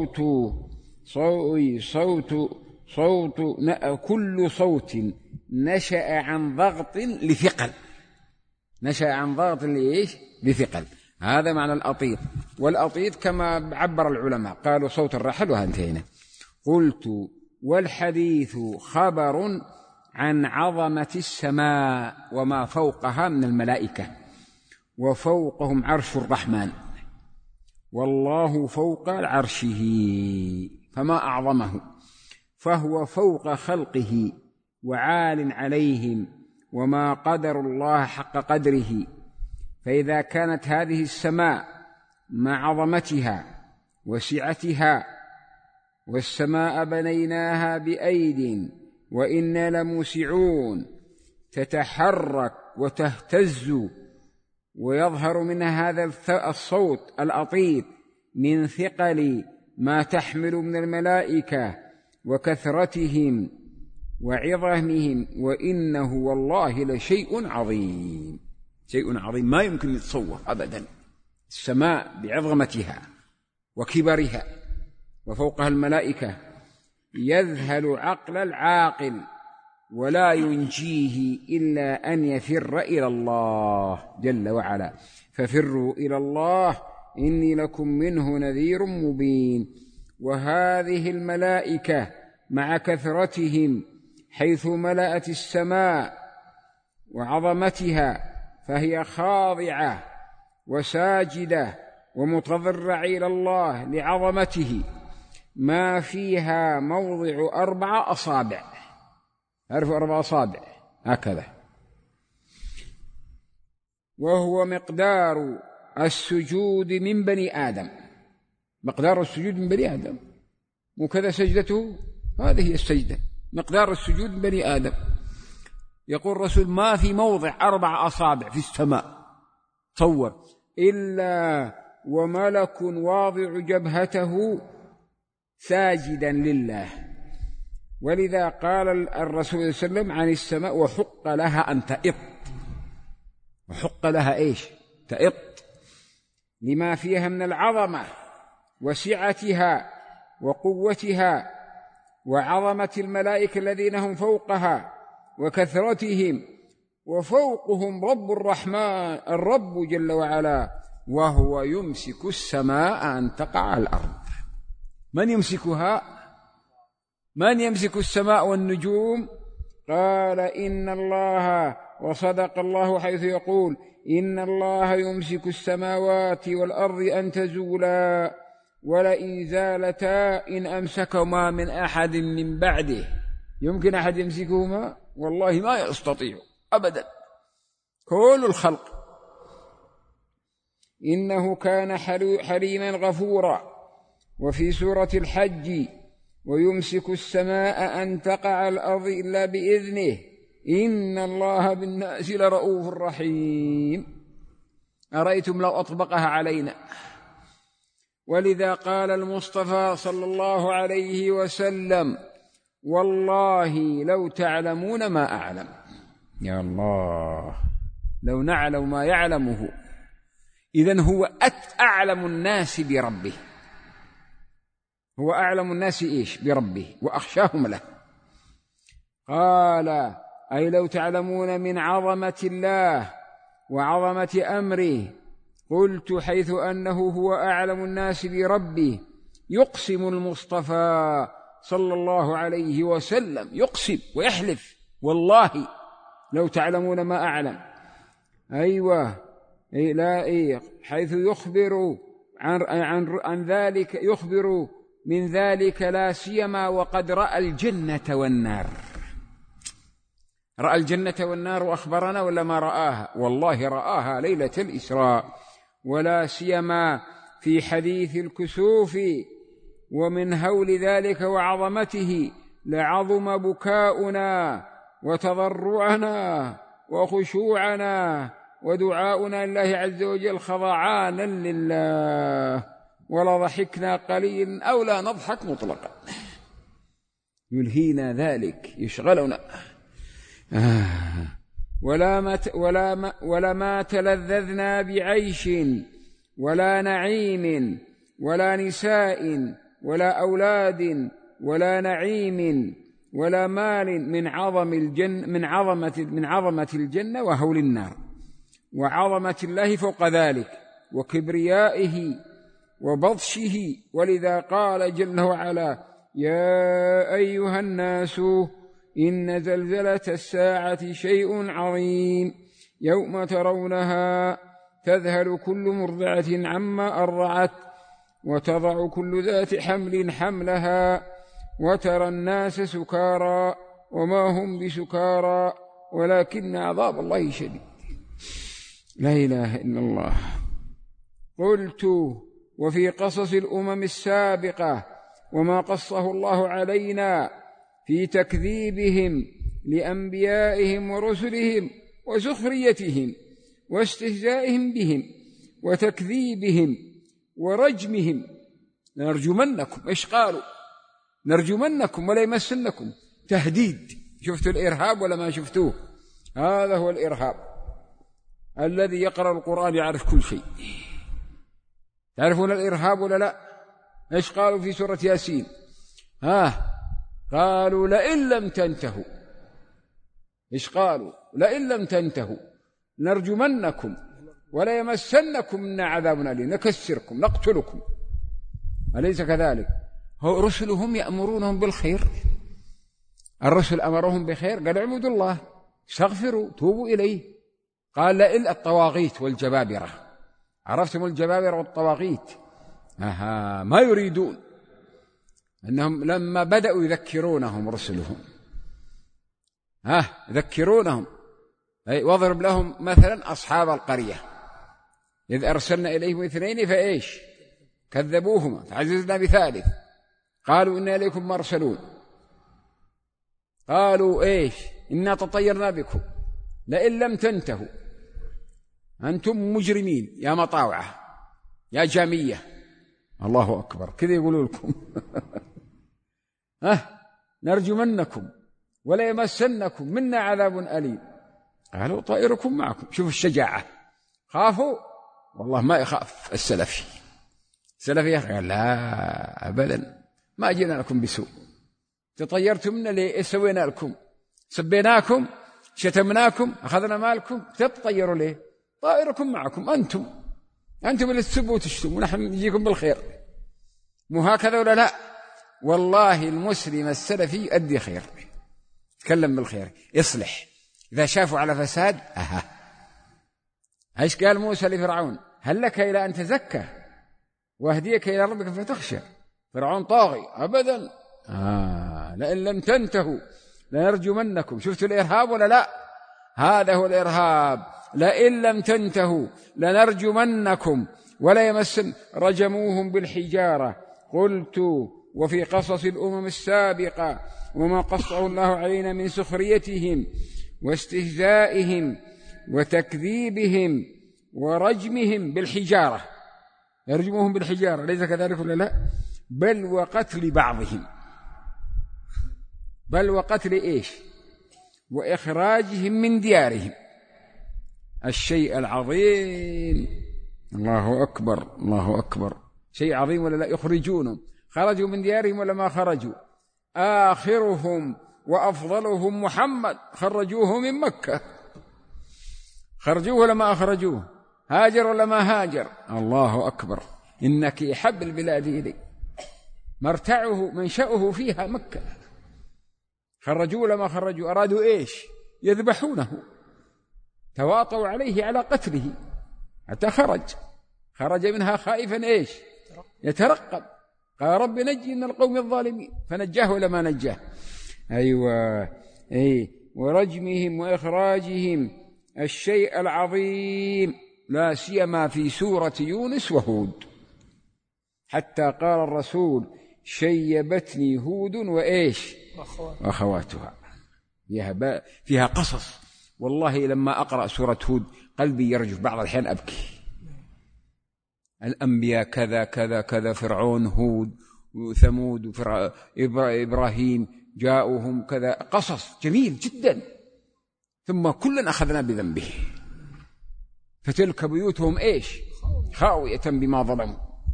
كل صوت نشأ عن ضغط لثقل. نشأ عن ضغط لإيش؟ لثقل. هذا معنى الأطيط. والأطيط كما عبر العلماء قالوا صوت الرحل، وانتهينا. قلت: والحديث خبر عن عظمة السماء وما فوقها من الملائكة، وفوقهم عرش الرحمن، والله فوق عرشه فما أعظمه، فهو فوق خلقه وعال عليهم، وما قدر الله حق قدره. فإذا كانت هذه السماء مع عظمتها وسعتها، والسماء بنيناها بأيد وإنا لموسعون، تتحرك وتهتز ويظهر منها هذا الصوت الأطيط من ثقل ما تحمل من الملائكة وكثرتهم وعظمهم، وإنه والله لشيء عظيم. شيء عظيم ما يمكن يتصور أبدا. السماء بعظمتها وكبرها وفوقها الملائكة يذهل عقل العاقل، ولا ينجيه إلا أن يفر إلى الله جل وعلا. ففروا إلى الله إني لكم منه نذير مبين. وهذه الملائكة مع كثرتهم حيث ملأت السماء وعظمتها، فهي خاضعة وساجدة ومتضرعة إلى الله لعظمته، ما فيها موضع 4 أصابع. عرفوا 4 أصابع هكذا. وهو مقدار السجود من بني آدم. مقدار السجود من بني آدم، وكذا سجدته. هذه هي السجدة، مقدار السجود من بني آدم. يقول الرسول: ما في موضع 4 أصابع في السماء تصور إلا وملك واضع جبهته ساجدا لله. ولذا قال الرسول صلى الله عليه وسلم عن السماء: وحق لها أن تئط. وحق لها إيش؟ تئط، لما فيها من العظمة وسعتها وقوتها وعظمة الملائكة الذين هم فوقها وكثرتهم، وفوقهم رب الرحمن الرب جل وعلا، وهو يمسك السماء أن تقع على الأرض. من يمسكها؟ من يمسك السماء والنجوم؟ قال: إن الله، وصدق الله حيث يقول: إن الله يمسك السماوات والأرض أن تزولا ولئن زالتا إن أمسكهما من أحد من بعده. يمكن أحد يمسكهما؟ والله ما يستطيع أبدا كل الخلق. إنه كان حليما غفورا. وفي سورة الحج: ويمسك السماء أن تقع على الأرض إلا بإذنه إن الله بالناس لرؤوف رحيم. أرأيتم لو أطبقها علينا. ولذا قال المصطفى صلى الله عليه وسلم: والله لو تعلمون ما أعلم. يا الله، لو نعلم ما يعلمه. إذن هو أعلم الناس بربه. هو أعلم الناس إيش؟ بربه، وأخشاهم له. قال: أي لو تعلمون من عظمة الله وعظمة أمره. قلت: حيث أنه هو أعلم الناس بربه. يقسم المصطفى صلى الله عليه وسلم، يقسم ويحلف: والله لو تعلمون ما أعلم. أيوة، حيث يخبر عن ذلك، يخبر من ذلك لا سيما وقد رأى الجنة والنار. رأى الجنة والنار وأخبرنا ولا ما رآها؟ والله رآها ليلة الإسراء. ولا سيما في حديث الكسوف. ومن هول ذلك وعظمته لعظم بكاؤنا وتضرعنا وخشوعنا ودعاؤنا لله عز وجل خضعانا لله، ولا ضحكنا قليلا أو لا نضحك مطلقا، يلهينا ذلك يشغلنا. ولا ما تلذذنا بعيش ولا نعيم ولا نساء ولا أولاد ولا نعيم ولا مال من عظمة الجنة وهول النار وعظمة الله فوق ذلك وكبريائه وبطشه. ولذا قال جل وعلا: يا أيها الناس إن زلزلة الساعة شيء عظيم يوم ترونها تذهل كل مرضعة عما أرضعت وتضع كل ذات حمل حملها وترى الناس سكارى وما هم بسكارى ولكن عذاب الله شديد. لا إله إلا الله. قلت: وفي قصص الأمم السابقة وما قصه الله علينا في تكذيبهم لأنبيائهم ورسلهم وسخريتهم واستهزائهم بهم وتكذيبهم ورجمهم لنرجمنكم. إيش قالوا؟ نرجمنكم ولا يمسنكم، تهديد. شفتوا الإرهاب ولا ما شفتوه؟ هذا هو الإرهاب. الذي يقرأ القرآن يعرف كل شيء. تعرفون الإرهاب ولا لا؟ إيش قالوا في سورة ياسين؟ قالوا: لئن لم تنتهوا. إيش قالوا؟ لئن لم تنتهوا نرجمنكم ولا يمسنكم منا عذاب أليم، نكسركم نقتلكم. أليس كذلك؟ هو رسلهم يأمرونهم بالخير. الرسل أمرهم بخير، قال: اعبدوا الله، استغفروا، توبوا إليه. قال: لئن الطواغيت والجبابرة. عرفتم الجبابرة والطواغيت؟ ما يريدون أنهم لما بدأوا يذكرونهم رسلهم، يذكرونهم. واضرب لهم مثلا أصحاب القرية إذ أرسلنا إليهم 2 فإيش؟ كذبوهما فعززنا بثالث قالوا إنا إليكم مرسلون. قالوا إيش؟ إنا تطيرنا بكم لئن لم تنتهوا أنتم مجرمين يا مطاوعة يا جامية. الله أكبر، كذا يقولوا لكم. نرجمنكم ولا يمسنكم منا عذاب أليم. قالوا: طائركم معكم. شوفوا الشجاعة، خافوا. والله ما يخاف السلفي قال: لا أبدا، ما جينا لكم بسوء. تطيرتم منا ليه؟ إيش سوينا لكم؟ سبيناكم، شتمناكم، أخذنا مالكم، تطيروا ليه؟ طائركم معكم، أنتم اللي تسبوا وتشتموا ونحن نجيكم بالخير. مو هكذا ولا لا؟ والله المسلم السلفي يؤدي خير، يتكلم بالخير، يصلح. إذا شافوا على فساد ايش قال موسى لفرعون؟ هل لك إلى أن تزكى واهديك إلى ربك فتخشى؟ فرعون طاغي أبدا. لئن لم تنتهوا لنرجمنكم. شفتوا الإرهاب ولا لا؟ هذا هو الإرهاب. لئن لم تنتهوا لنرجمنكم ولا يمسن. رجموهم بالحجارة. قلت: وفي قصص الأمم السابقة وما قصه الله علينا من سخريتهم واستهزائهم وتكذيبهم ورجمهم بالحجارة. يرجموهم بالحجارة، ليس كذلك ولا لا؟ بل وقتل بعضهم، بل وقتل إيش؟ وإخراجهم من ديارهم. الشيء العظيم. الله أكبر، الله أكبر. شيء عظيم ولا لا؟ يخرجونهم. خرجوا من ديارهم ولا ما خرجوا؟ آخرهم وأفضلهم محمد خرجوه من مكة. خرجوه ولا ما أخرجوه؟ هاجر ولا ما هاجر؟ الله أكبر. إنك حب البلاد إلي، مرتعه منشأه فيها مكة. خرجوه ولا ما خرجوا؟ أرادوا إيش؟ يذبحونه، تواطوا عليه على قتله حتى خرج منها خائفا إيش؟ يترقب. قال: رب نجي من القوم الظالمين، فنجاه ولا ما نجاه؟ أيوة. ورجمهم وإخراجهم الشيء العظيم لا سيما في سورة يونس وهود، حتى قال الرسول شيبتني هود وإيش وأخواتها. فيها قصص. والله لما أقرأ سورة هود قلبي يرجف، بعض الأحيان أبكي. الأنبياء كذا كذا كذا، فرعون، هود وثمود إبراهيم جاءوهم كذا، قصص جميل جدا. ثم كلا أخذنا بذنبه، فتلك بيوتهم إيش خاوية بما ظلموا.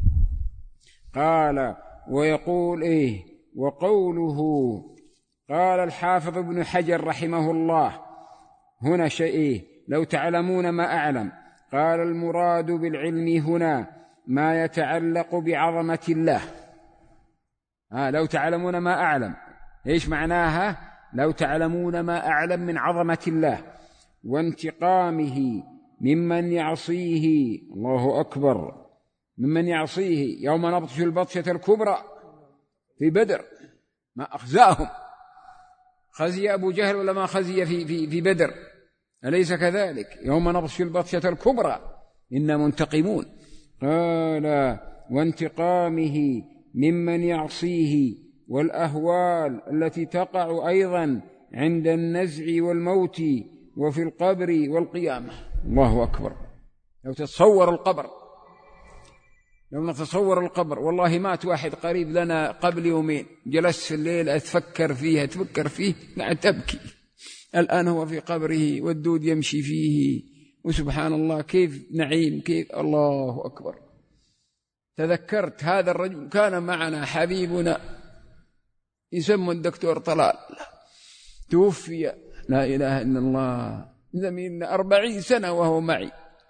قال ويقول وقوله، قال الحافظ ابن حجر رحمه الله هنا شيء لو تعلمون ما أعلم. قال المراد بالعلم هنا ما يتعلق بعظمة الله. لو تعلمون ما أعلم، إيش معناها؟ لو تعلمون ما أعلم من عظمة الله وانتقامه ممن يعصيه. الله أكبر، ممن يعصيه يوم نبطش البطشة الكبرى في بدر، ما أخزاهم. خزي أبو جهل ولا ما خزي في بدر؟ أليس كذلك؟ يوم نبطش البطشة الكبرى إنا منتقمون. قال وانتقامه ممن يعصيه، والأهوال التي تقع أيضا عند النزع والموت وفي القبر والقيامة. الله أكبر. لو تتصور القبر، لو نتصور القبر. والله مات واحد قريب لنا قبل يومين، جلست في الليل أتفكر فيه قاعد تبكي. الآن هو في قبره والدود يمشي فيه، وسبحان الله كيف نعيم، كيف الله أكبر. تذكرت هذا الرجل كان معنا حبيبنا يسمى الدكتور طلال، توفي، لا إله إلا الله، زميلنا 40 سنة وهو معي،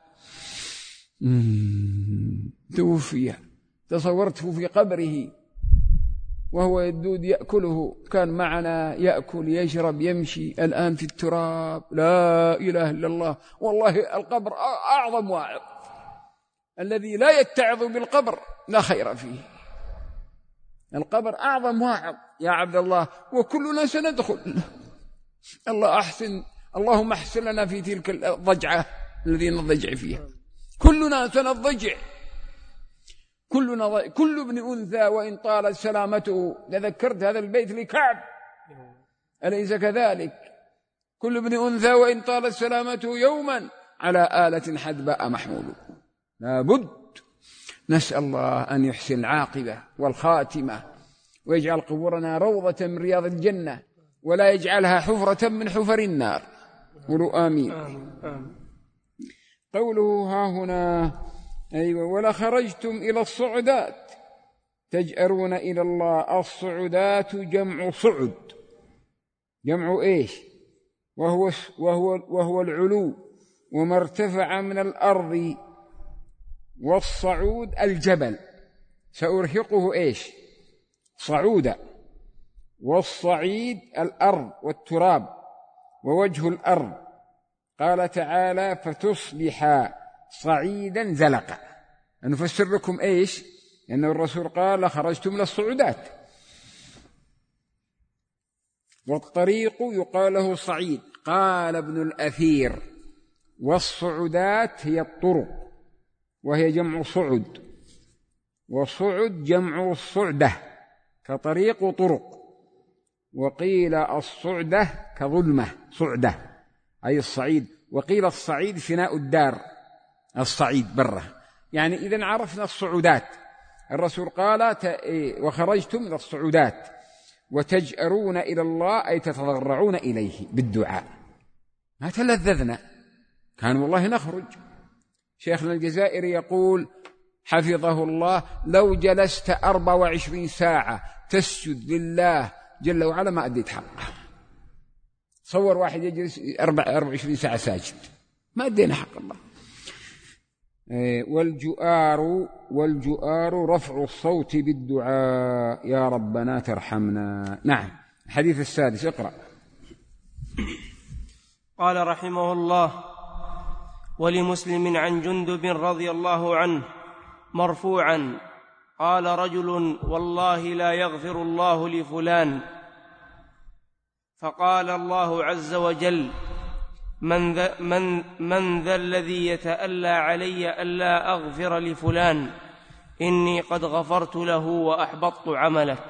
توفي. تصورته في قبره وهو الدود يأكله، كان معنا يأكل يشرب يمشي، الآن في التراب. لا إله إلا الله. والله القبر أعظم واعظ، الذي لا يتعظ بالقبر لا خير فيه. القبر أعظم واعظ يا عبد الله، وكلنا سندخل. الله أحسن، اللهم احسن لنا في تلك الضجعة الذي نضجع فيها. كلنا سنضجع، كل ابن أنثى وإن طالت سلامته. تذكرت هذا البيت لكعب، أليس كذلك؟ كل ابن أنثى وإن طالت سلامته يوما على آلة حدباء محمول. لابد نسأل الله أن يحسن العاقبة والخاتمة، ويجعل قبورنا روضة من رياض الجنة، ولا يجعلها حفرة من حفر النار. قولوا آمين. قوله ها هنا ولا خرجتم إلى الصعدات تجأرون إلى الله. الصعدات جمع صعد، جمع إيش؟ وهو العلو وما ارتفع من الأرض. والصعود الجبل، سأرهقه إيش؟ صعودا. والصعيد الأرض والتراب ووجه الأرض. قال تعالى فتصبح صعيدا زلقا. نفسر لكم إيش؟ لأن الرسول قال خرجتم للصعودات. والطريق يقال له صعيد. قال ابن الأثير والصعودات هي الطرق، وهي جمع صعد، وصعد جمع الصعدة كطريق وطرق. وقيل الصعدة كظلمة، صعدة أي الصعيد. وقيل الصعيد فناء الدار، الصعيد بره. يعني إذن عرفنا الصعودات. الرسول قال وخرجتم إلى الصعودات وتجأرون إلى الله، أي تتضرعون إليه بالدعاء. ما تلذذنا، كان والله نخرج. شيخنا الجزائري يقول حفظه الله لو جلست 24 ساعة تسجد لله جل وعلا ما أديت حقه. صور واحد يجلس 24 ساعة ساجد، ما أدينا حق الله. والجؤار رفع الصوت بالدعاء يا ربنا ترحمنا. نعم. الحديث السادس، اقرأ. قال رحمه الله ولمسلم عن جندب رضي الله عنه مرفوعا قال رجل والله لا يغفر الله لفلان، فقال الله عز وجل من ذا الذي يتألى علي ألا أغفر لفلان إني قد غفرت له وأحبطت عملك.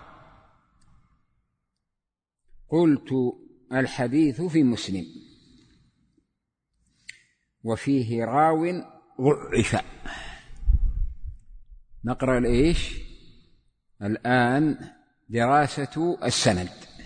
قلت الحديث في مسلم وفيه راو ضعف. نقرأ الآن دراسة السند.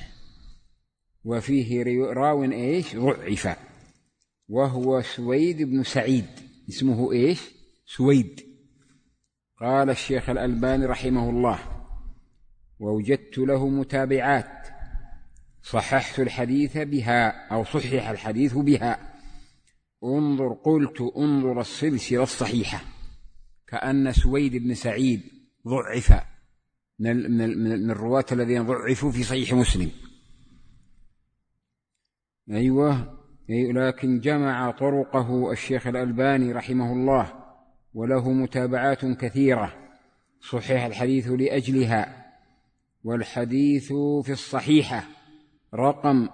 وفيه راو ضعف وهو سويد بن سعيد، اسمه سويد. قال الشيخ الألباني رحمه الله: ووجدت له متابعات صححت الحديث بها أو صحح الحديث بها. قلت انظر السلسلة الصحيحة. كأن سويد بن سعيد ضعف من الرواة الذين ضعفوا في صحيح مسلم. لكن جمع طرقه الشيخ الألباني رحمه الله وله متابعات كثيرة صحح الحديث لأجلها. والحديث في الصحيحة رقم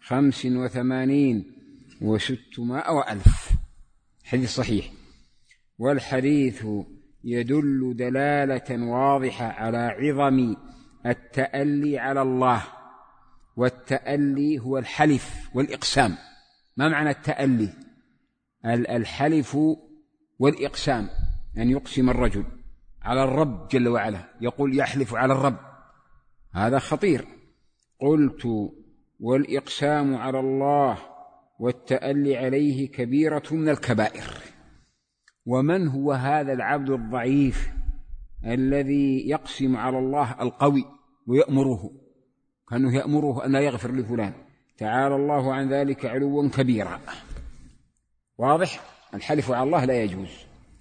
85,600 حديث صحيح. والحديث يدل دلالة واضحة على عظم التألي على الله. والتألي هو الحلف والإقسام. ما معنى التألي؟ الحلف والإقسام، أن يقسم الرجل على الرب جل وعلا، يقول يحلف على الرب، هذا خطير. قلت والإقسام على الله والتألي عليه كبيرة من الكبائر. ومن هو هذا العبد الضعيف الذي يقسم على الله القوي ويأمره، كأنه يأمره أن لا يغفر لفلان؟ تعالى الله عن ذلك علوا كبيرا. واضح؟ الحلف على الله لا يجوز.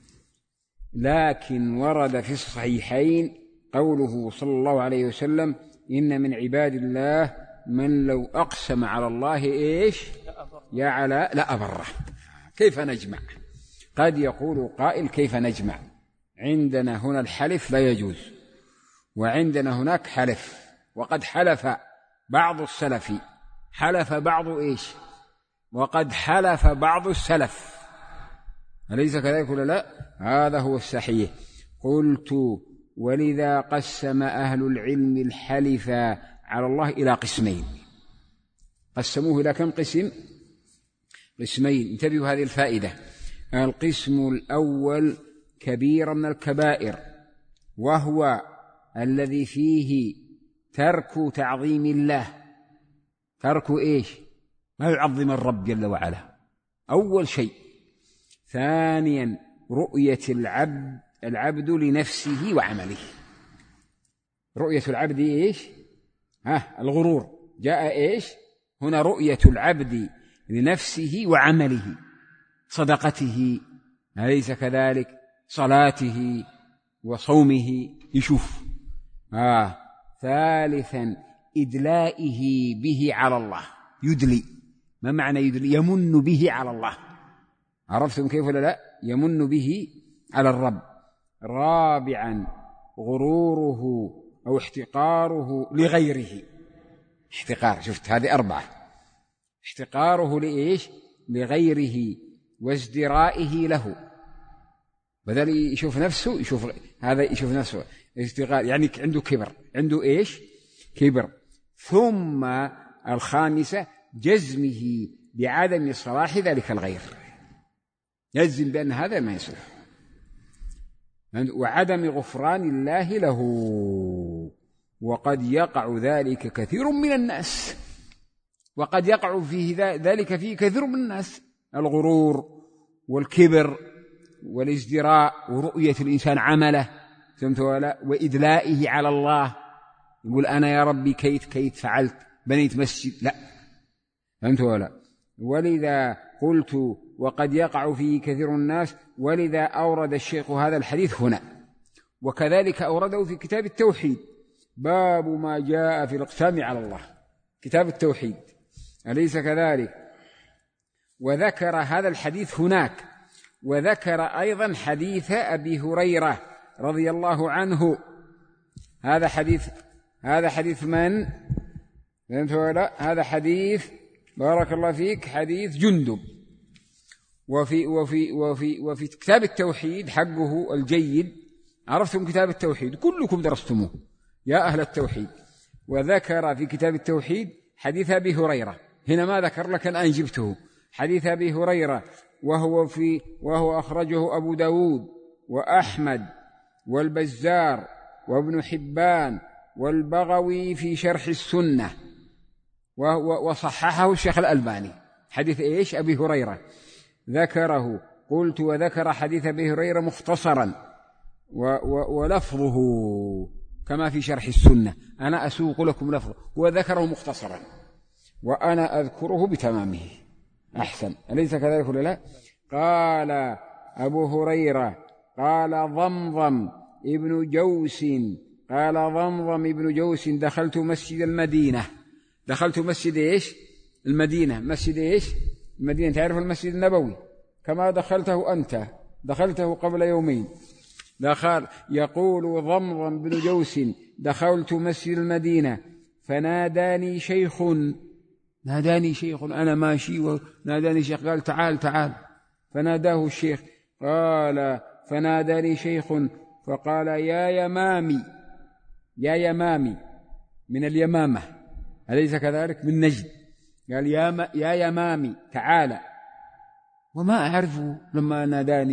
لكن ورد في الصحيحين قوله صلى الله عليه وسلم: إن من عباد الله من لو أقسم على الله يا علاء لا أبره. كيف نجمع؟ قد يقول قائل: كيف نجمع؟ عندنا هنا الحلف لا يجوز، وعندنا هناك حلف. وقد حلف بعض السلف، حلف بعض وقد حلف بعض السلف، أليس كذلك ولا لا؟ هذا هو الصحيح. قلت ولذا قسم أهل العلم الحلف على الله إلى قسمين. قسموه إلى كم قسم؟ قسمين. انتبهوا هذه الفائدة. القسم الأول كبير من الكبائر، وهو الذي فيه ترك تعظيم الله، ترك ما يعظم الرب جل وعلا، أول شيء. ثانيا رؤية العبد لنفسه وعمله. رؤية العبد الغرور. جاء هنا رؤية العبد لنفسه وعمله، صدقته، أليس كذلك؟ صلاته وصومه، يشوف. ثالثا إدلائه به على الله. يدلي. ما معنى يدلي؟ يمن به على الله. عرفتم كيف ولا لا؟ يمن به على الرب. رابعا غروره أو احتقاره لغيره. احتقار، شفت هذه 4. احتقاره لغيره وازدرائه له. بدل يشوف نفسه يشوف هذا، يشوف نفسه ازدراء، يعني عنده كبر، عنده كبر. ثم الخامسة جزمه بعدم صلاح ذلك الغير، يجزم بأن هذا ما يصلح، وعدم غفران الله له. وقد يقع ذلك كثير من الناس، وقد يقع فيه ذلك فيه كثير من الناس، الغرور والكبر والازدراء ورؤية الإنسان عمله، فهمت ولا؟ وإدلائه على الله، يقول أنا يا ربي كيت فعلت، بنيت مسجد، لا، فهمت ولا؟ ولذا قلت وقد يقع فيه كثير الناس. ولذا أورد الشيخ هذا الحديث هنا، وكذلك أورده في كتاب التوحيد، باب ما جاء في الإقسام على الله، كتاب التوحيد، أليس كذلك؟ وذكر هذا الحديث هناك، وذكر أيضا حديث أبي هريرة رضي الله عنه. هذا حديث من؟ فهمت ولا؟ هذا حديث بارك الله فيك حديث جندب. وفي كتاب التوحيد حقه الجيد، عرفتم كتاب التوحيد كلكم درستموه يا أهل التوحيد، وذكر في كتاب التوحيد حديث أبي هريرة. هنا ما ذكر لك الآن جبته حديث أبي هريرة، وهو أخرجه أبو داود وأحمد والبزار وابن حبان والبغوي في شرح السنة، وصححه الشيخ الألباني. حديث إيش؟ أبي هريرة ذكره. قلت وذكر حديث أبي هريرة مختصرا ولفظه كما في شرح السنة، أنا أسوق لكم لفظه، وذكره مختصرا وأنا أذكره بتمامه أحسن، أليس كذلك ولا لا؟ قال أبو هريرة قال ضمضم ابن جوس، قال ضمضم ابن جوس دخلت مسجد المدينة. دخلت مسجد إيش؟ المدينة. مسجد إيش؟ المدينة. تعرف المسجد النبوي كما دخلته أنت، دخلته قبل يومين. يقول ضمضم بن جوس دخلت مسجد المدينة فناداني شيخ، ناداني شيخ أنا ماشي وناداني شيخ، قال تعال تعال، فناداه الشيخ، قال فناداني شيخ فقال يا يمامي، يا يمامي من اليمامة أليس كذلك؟ من نجد. قال يا يمامي تعال، وما أعرفه لما ناداني.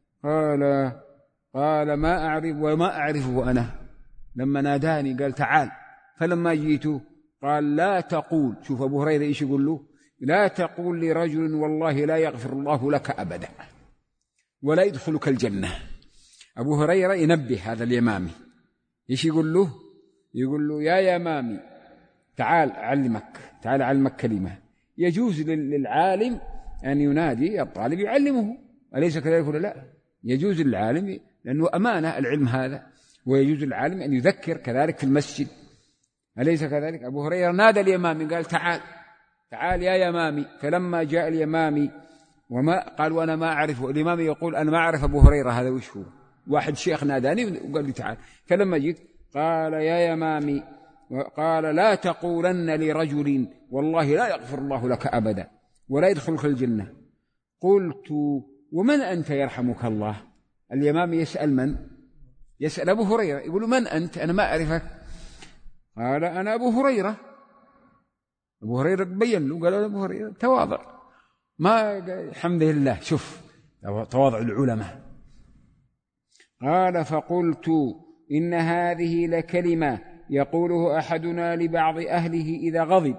قال ما أعرف وما أعرفه أنا لما ناداني، قال تعال. فلما جيت قال لا تقول، شوف أبو هريرة إيش يقول له، لا تقول لرجل والله لا يغفر الله لك أبدا ولا يدخلك الجنة. أبو هريرة ينبه هذا اليمامي، إيش يقول له؟ يقول له يا يمامي تعال أعلمك، تعال أعلمك كلمة. يجوز للعالم أن ينادي الطالب يعلمه، أليس كذلك ولا لا؟ يجوز للعالم لأنه أمانة العلم هذا، ويجوز للعالم أن يذكر كذلك في المسجد، أليس كذلك؟ أبو هريرة نادى اليمامي قال تعال تعال يا يمامي. فلما جاء اليمامي وما قال وأنا ما أعرفه، اليمامي يقول أنا ما أعرف أبو هريرة هذا وش هو، واحد شيخ ناداني وقال لي تعال. فلما جيت قال يا يمامي، قال لا تقولن لرجل والله لا يغفر الله لك أبدا ولا يدخلك الجنة. قلت ومن أنت يرحمك الله؟ اليمامي يسأل من؟ يسأل أبو هريرة، يقول من أنت؟ أنا ما أعرفك. قال أنا أبو هريرة. أبو هريرة بين له، قال أبو هريرة تواضع، ما الحمد لله، شوف تواضع العلماء. قال فقلت إن هذه لكلمة يقوله أحدنا لبعض أهله إذا غضب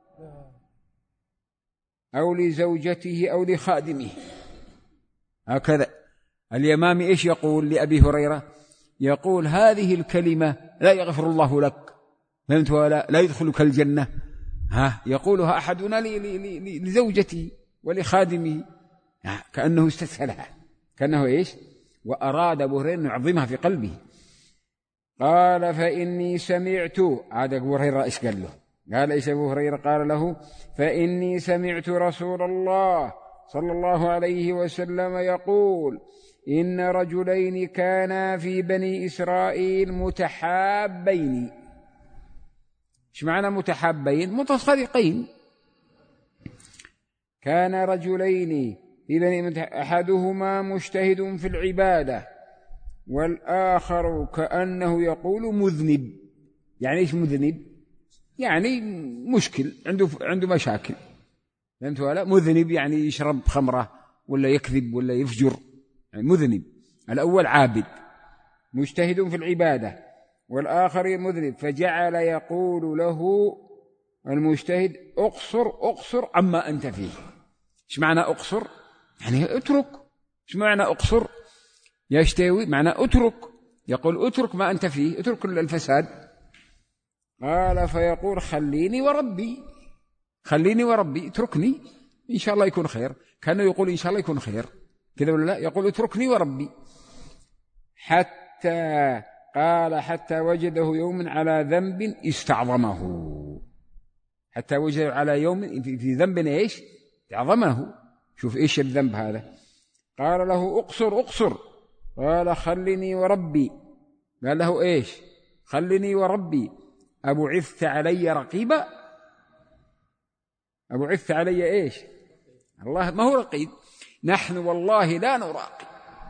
أو لزوجته أو لخادمه. هكذا اليمامي إيش يقول لأبي هريرة؟ يقول هذه الكلمة لا يغفر الله لك، فهمت ولا لا يدخلك الجنة، يقولها أحدنا لزوجته ولخادمه، كأنه استسهلها، كأنه إيش؟ وأراد أبو هريرة أن يعظمها في قلبه. قال فإني سمعت، عاد أبو هريرة إيش قال له؟ قال إيش أبو هريرة؟ قال له فإني سمعت رسول الله صلى الله عليه وسلم يقول إن رجلين كانا في بني إسرائيل متحابين. إيش معنى متحابين؟ متصدقين. كان رجلين في بني أحدهما مجتهد في العبادة والآخر كأنه يقول مذنب. يعني إيش مذنب؟ يعني مشكل، عنده مشاكل، فهمت ولا؟ مذنب يعني يشرب خمرة ولا يكذب ولا يفجر، يعني مذنب. الأول عابد مجتهد في العبادة والآخر مذنب، فجعل يقول له المجتهد أقصر عما أنت فيه. إيش معنى أقصر؟ يعني أترك. إيش معنى أقصر؟ يشتوي معنى أترك، يقول أترك ما أنت فيه، أترك كل الفساد. قال فيقول خليني وربي، خليني وربي، اتركني إن شاء الله يكون خير. كان يقول إن شاء الله يكون خير كذا ولا لا؟ يقول اتركني وربي. حتى قال حتى وجده يوم على ذنب استعظمه، حتى وجده على يوم في ذنب إيش؟ تعظمه. شوف إيش الذنب هذا. قال له أقصر. قال خلني وربي. قال له إيش؟ خلني وربي أبعثت علي رقيبا؟ أبعثت علي إيش؟ الله ما هو رقيب. نحن والله لا نراقب،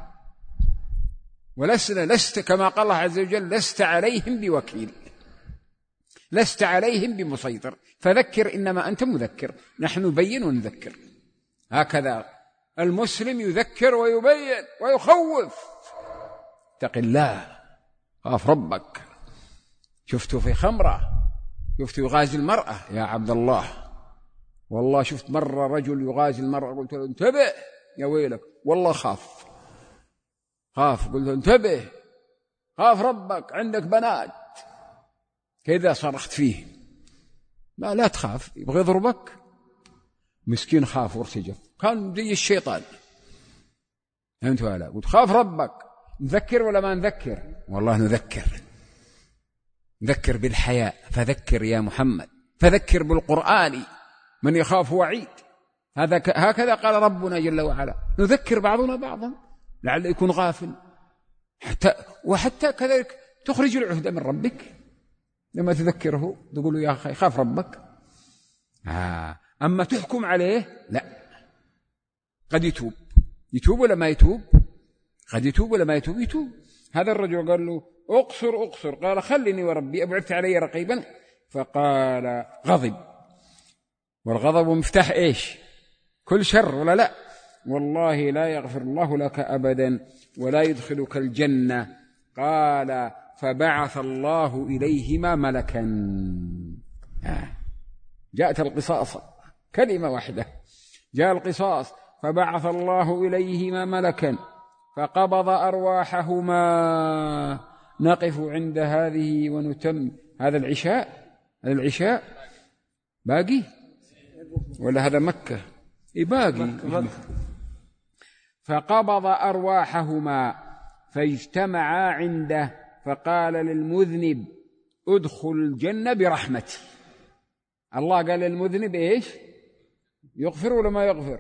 لست كما قال الله عز وجل لست عليهم بوكيل، لست عليهم بمسيطر، فذكر إنما أنت مذكر، نحن نبين ونذكر. هكذا المسلم يذكر ويبين ويخوف. اتق الله، خاف ربك. شفته في خمرة، شفته يغازي المرأة يا عبد الله، والله شفت مرة رجل يغازي المرأة قلت له انتبه يا ويلك، والله خاف قلت له انتبه، خاف ربك، عندك بنات كذا. صرخت فيه لا تخاف، يبغى يضربك. مسكين خاف وارتجف، كان زي الشيطان. فهمت ولا؟ قلت خاف ربك. نذكر ولا ما نذكر؟ والله نذكر بالحياء، فذكر يا محمد، فذكر بالقرآن، من يخاف وعيد. هكذا قال ربنا جل وعلا، نذكر بعضنا بعضا لعل يكون غافل. وحتى كذلك تخرج العهد من ربك لما تذكره، تقول يا أخي خاف ربك. أما تحكم عليه لا، قد يتوب ولا ما يتوب، قد يتوب ولا ما يتوب. هذا الرجل قال له أقصر، قال خلني وربي أبعثت علي رقيبا، فقال غضب، والغضب مفتاح إيش؟ كل شر ولا لا؟ والله لا يغفر الله لك أبدا ولا يدخلك الجنة. قال فبعث الله إليهما ملكا. جاءت القصاص، كلمة واحدة، جاء القصاص. فبعث الله إليهما ملكا فقبض أرواحهما. نقف عند هذه ونتم. هذا العشاء باقي ولا هذا مكة؟ باقي. فقبض أرواحهما فاجتمعا عنده، فقال للمذنب ادخل الجنة برحمتي. الله قال للمذنب إيش؟ يغفر ولا ما يغفر؟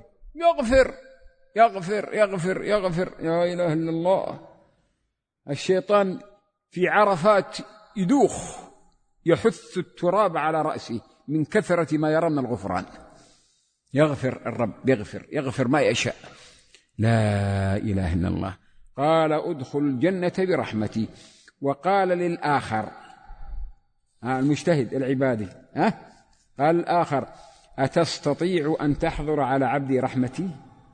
يغفر. يا إله إلا الله. الشيطان في عرفات يدوخ، يحث التراب على رأسه من كثرة ما يرى من الغفران. يغفر الرب، يغفر ما يشاء. لا إله إلا الله. قال ادخل الجنة برحمتي. وقال للآخر المجتهد العبادي، قال الآخر أتستطيع أن تحضر على عبدي رحمتي؟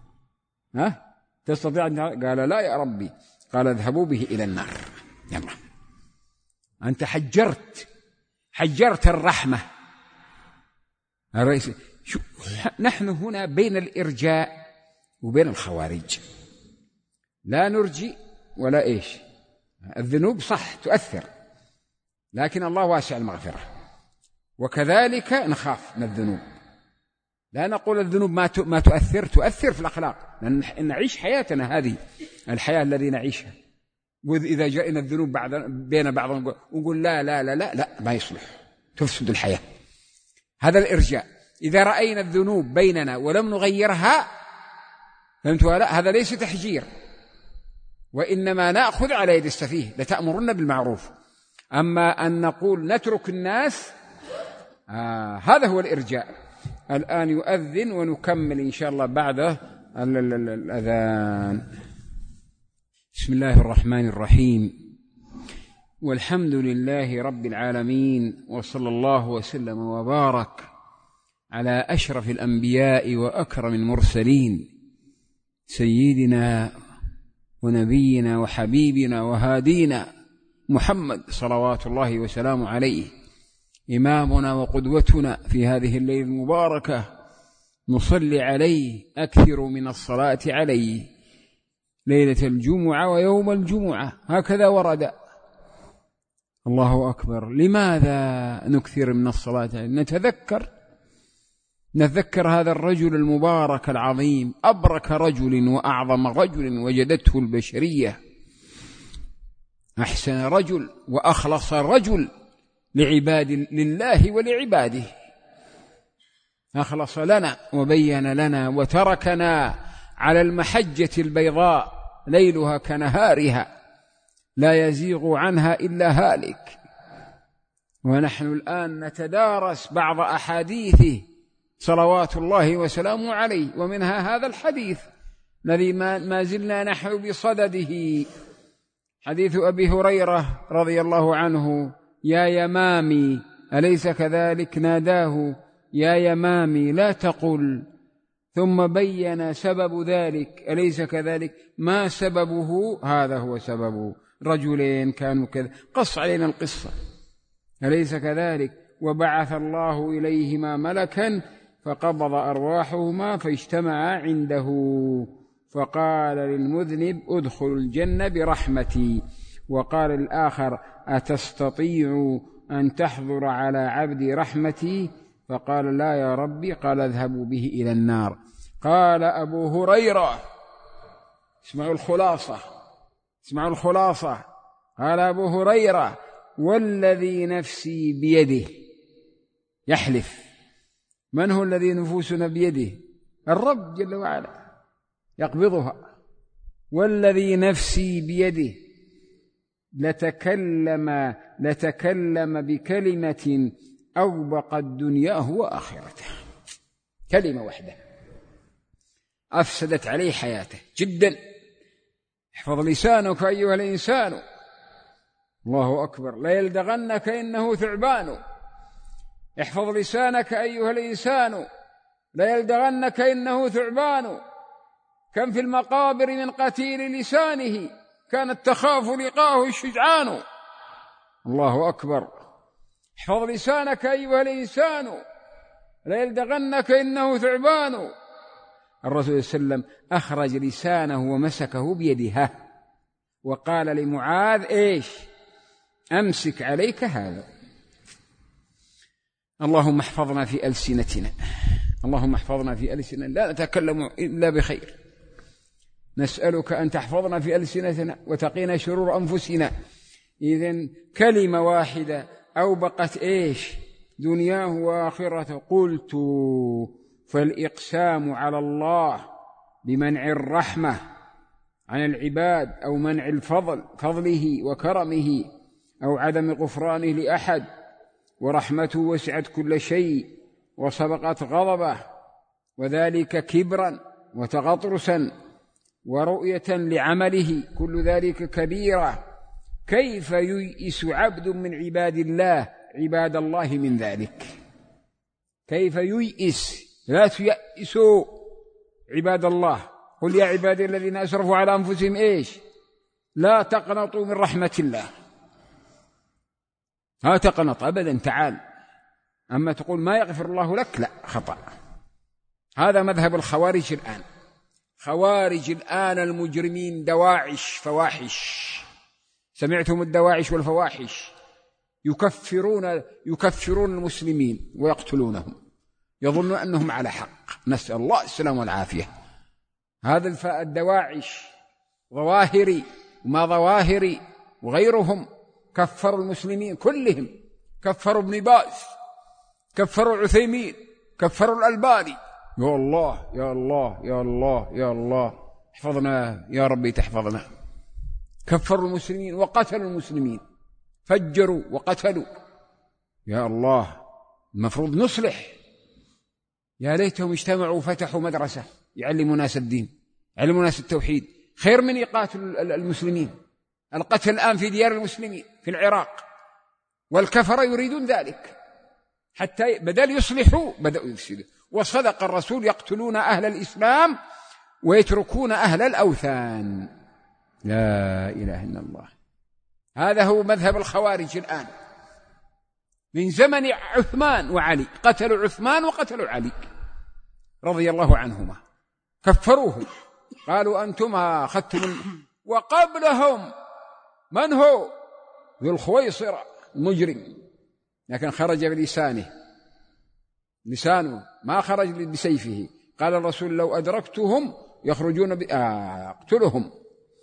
تستطيع أن؟ قال لا يا ربي. قال اذهبوا به إلى النار. يلا أنت حجرت الرحمة. الرئيس نحن هنا بين الإرجاء وبين الخوارج، لا نرجي ولا إيش. الذنوب صح تؤثر، لكن الله واسع المغفرة، وكذلك نخاف من الذنوب. لا نقول الذنوب ما تؤثر في الأخلاق، لأن نعيش حياتنا هذه الحياة الذي نعيشها. وإذا جاءنا الذنوب بين بعضنا ونقول لا لا لا لا لا، ما يصلح، تفسد الحياة. هذا الإرجاء. إذا رأينا الذنوب بيننا ولم نغيرها، فهمت ولا؟ هذا ليس تحجير، وإنما نأخذ على يد السفيه، لتأمرن بالمعروف. أما أن نقول نترك الناس، هذا هو الإرجاء. الآن يؤذن ونكمل إن شاء الله بعد الأذان. بسم الله الرحمن الرحيم، والحمد لله رب العالمين، وصلى الله وسلم وبارك على أشرف الأنبياء وأكرم المرسلين، سيدنا ونبينا وحبيبنا وهادينا محمد صلوات الله وسلامه عليه، إمامنا وقدوتنا في هذه الليلة المباركة. نصلي عليه، أكثر من الصلاة عليه ليلة الجمعة ويوم الجمعة، هكذا ورد. الله أكبر. لماذا نكثر من الصلاة عليه؟ نتذكر هذا الرجل المبارك العظيم، أبرك رجل وأعظم رجل وجدته البشرية، أحسن رجل وأخلص رجل لله ولعباده. أخلص لنا وبين لنا وتركنا على المحجة البيضاء ليلها كنهارها، لا يزيغ عنها إلا هالك. ونحن الآن نتدارس بعض أحاديثه صلوات الله وسلامه عليه. ومنها هذا الحديث الذي ما زلنا نحن بصدده، حديث أبي هريرة رضي الله عنه: يا يمامي أليس كذلك؟ ناداه: يا يمامي لا تقل. ثم بين سبب ذلك: أليس كذلك؟ ما سببه؟ هذا هو سببه، رجلين كانوا كذا، قص علينا القصة. أليس كذلك؟ وبعث الله إليهما ملكا فقبض أرواحهما فاجتمعا عنده، فقال للمذنب: ادخل الجنة برحمتي. وقال الآخر: أتستطيع أن تحضر على عبدي رحمتي؟ فقال: لا يا ربي. قال: اذهبوا به إلى النار. قال أبو هريرة، اسمعوا الخلاصة، قال أبو هريرة: والذي نفسي بيده، يحلف. من هو الذي نفوسنا بيده؟ الرب جل وعلا يقبضها. والذي نفسي بيده لتكلم بكلمة أوبقت دنياه وآخرته. كلمة واحدة أفسدت عليه حياته جدا. احفظ لسانك أيها الإنسان. الله أكبر. لا يلدغنك إنه ثعبان. احفظ لسانك أيها الإنسان، لا يلدغنك إنه ثعبان. كم في المقابر من قتيل لسانه كانت تخاف لقاه الشجعان. الله أكبر. احفظ لسانك أيها الإنسان، لا يلدغنك إنه ثعبان. الرسول صلى الله عليه وسلم أخرج لسانه ومسكه بيده وقال لمعاذ: إيش؟ أمسك عليك هذا. اللهم احفظنا في ألسنتنا، اللهم احفظنا في ألسنتنا، لا نتكلم إلا بخير. نسألك أن تحفظنا في ألسنتنا وتقينا شرور أنفسنا. إذن كلمة واحدة أوبقت إيش؟ دنياه وآخرته. قلت: فالإقسام على الله بمنع الرحمة عن العباد أو منع فضله وكرمه أو عدم غفرانه لأحد، ورحمته وسعت كل شيء وسبقت غضبه، وذلك كبرا وتغطرسا ورؤية لعمله، كل ذلك كبيرة. كيف ييئس عبد من عباد الله من ذلك؟ كيف ييئس؟ لا تيأسوا عباد الله. قل يا عبادي الذين أسرفوا على أنفسهم إيش؟ لا تقنطوا من رحمة الله. لا تقنط أبدا، تعال. أما تقول ما يغفر الله لك، لا، خطأ. هذا مذهب الخوارج الآن. خوارج الآن المجرمين دواعش فواحش. سمعتم الدواعش والفواحش؟ يكفرون المسلمين ويقتلونهم، يظنون أنهم على حق. نسأل الله السلامة والعافية. هذا الدواعش ظواهري وما ظواهري وغيرهم كفروا المسلمين كلهم. كفروا ابن باز، كفروا العثيمين، كفروا الألباني. يا الله يا الله يا الله يا الله، احفظنا يا ربي تحفظنا. كفروا المسلمين وقتلوا المسلمين، فجروا وقتلوا. يا الله، المفروض نصلح. يا ليتهم اجتمعوا وفتحوا مدرسة يعلموا ناس الدين، يعلموا ناس التوحيد، خير من يقاتلوا المسلمين. القتل الآن في ديار المسلمين في العراق، والكفر يريدون ذلك، حتى بدل يصلحوا بدأوا يفسدوا. وصدق الرسول: يقتلون أهل الإسلام ويتركون أهل الأوثان. لا إله إلا الله. هذا هو مذهب الخوارج الآن. من زمن عثمان وعلي، قتلوا عثمان وقتلوا علي رضي الله عنهما، كفروهم، قالوا أنتما أخذتم. وقبلهم من هو؟ ذو الخويصرة المجرم، لكن خرج بلسانه، لسانه ما خرج بسيفه. قال الرسول: لو أدركتهم يخرجون أقتلهم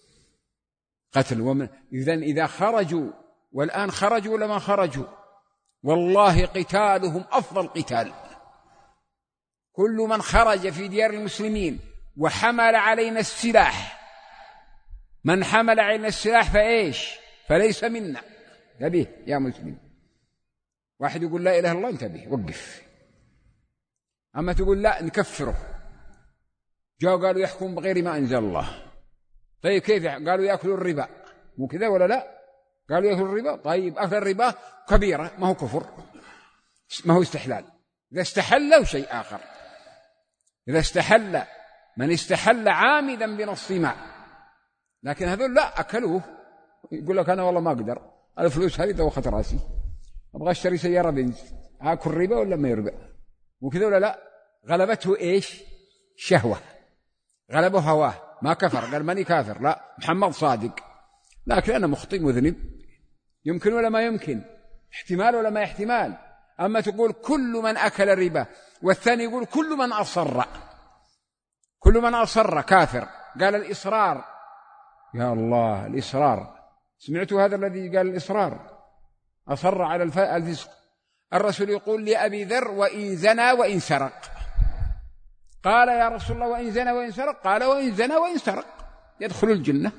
قتل. إذا خرجوا، والآن خرجوا ولا ما خرجوا؟ والله قتالهم أفضل قتال. كل من خرج في ديار المسلمين وحمل علينا السلاح، من حمل علينا السلاح فإيش؟ فليس منا. انتبه يا مسلم. واحد يقول لا إله إلا الله، انتبه، وقف. أما تقول لا نكفره، جاءوا قالوا يحكم بغير ما أنزل الله، طيب كيف قالوا يأكلوا الربا، مو كذا ولا لا؟ قالوا يأكلوا الربا، طيب أكل الربا كبيرة، ما هو كفر، ما هو استحلال. إذا استحلوا شيء آخر، إذا استحل من استحل عامدا بنص ما، لكن هذول لا أكلوه، يقول لك أنا والله ما أقدر، الفلوس هذه دوخت راسي، أبغى أشتري سيارة بنز، أكل ربا ولا ما يربا؟ وكذا ولا لا؟ غلبته إيش؟ شهوة، غلبه هواه، ما كفر، قال ماني كافر، لا محمد صادق، لكن أنا مخطئ مذنب، يمكن ولا ما يمكن، احتمال ولا ما احتمال. أما تقول كل من أكل الربا، والثاني يقول كل من أصر، كل من أصر كافر. قال الإصرار، يا الله الإصرار، سمعتوا هذا الذي قال الإصرار، أصر على الفسق. الرسول يقول لأبي ذر وإن زنى وإن سرق، قال يا رسول الله وإن زنى وإن سرق؟ قال وإن زنى وإن سرق يدخل الجنة.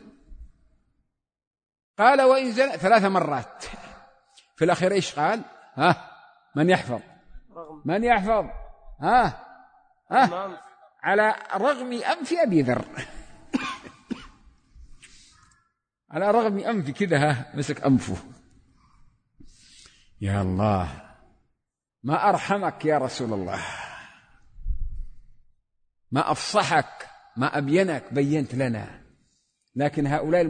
قال وإن زنى 3 مرات، في الأخير إيش قال؟ من يحفظ؟ من يحفظ؟ على رغم أنف أبي ذر، على رغم أنف كذا مسك أنفه. يا الله ما أرحمك يا رسول الله، ما أفصحك، ما أبينك، بينت لنا. لكن هؤلاء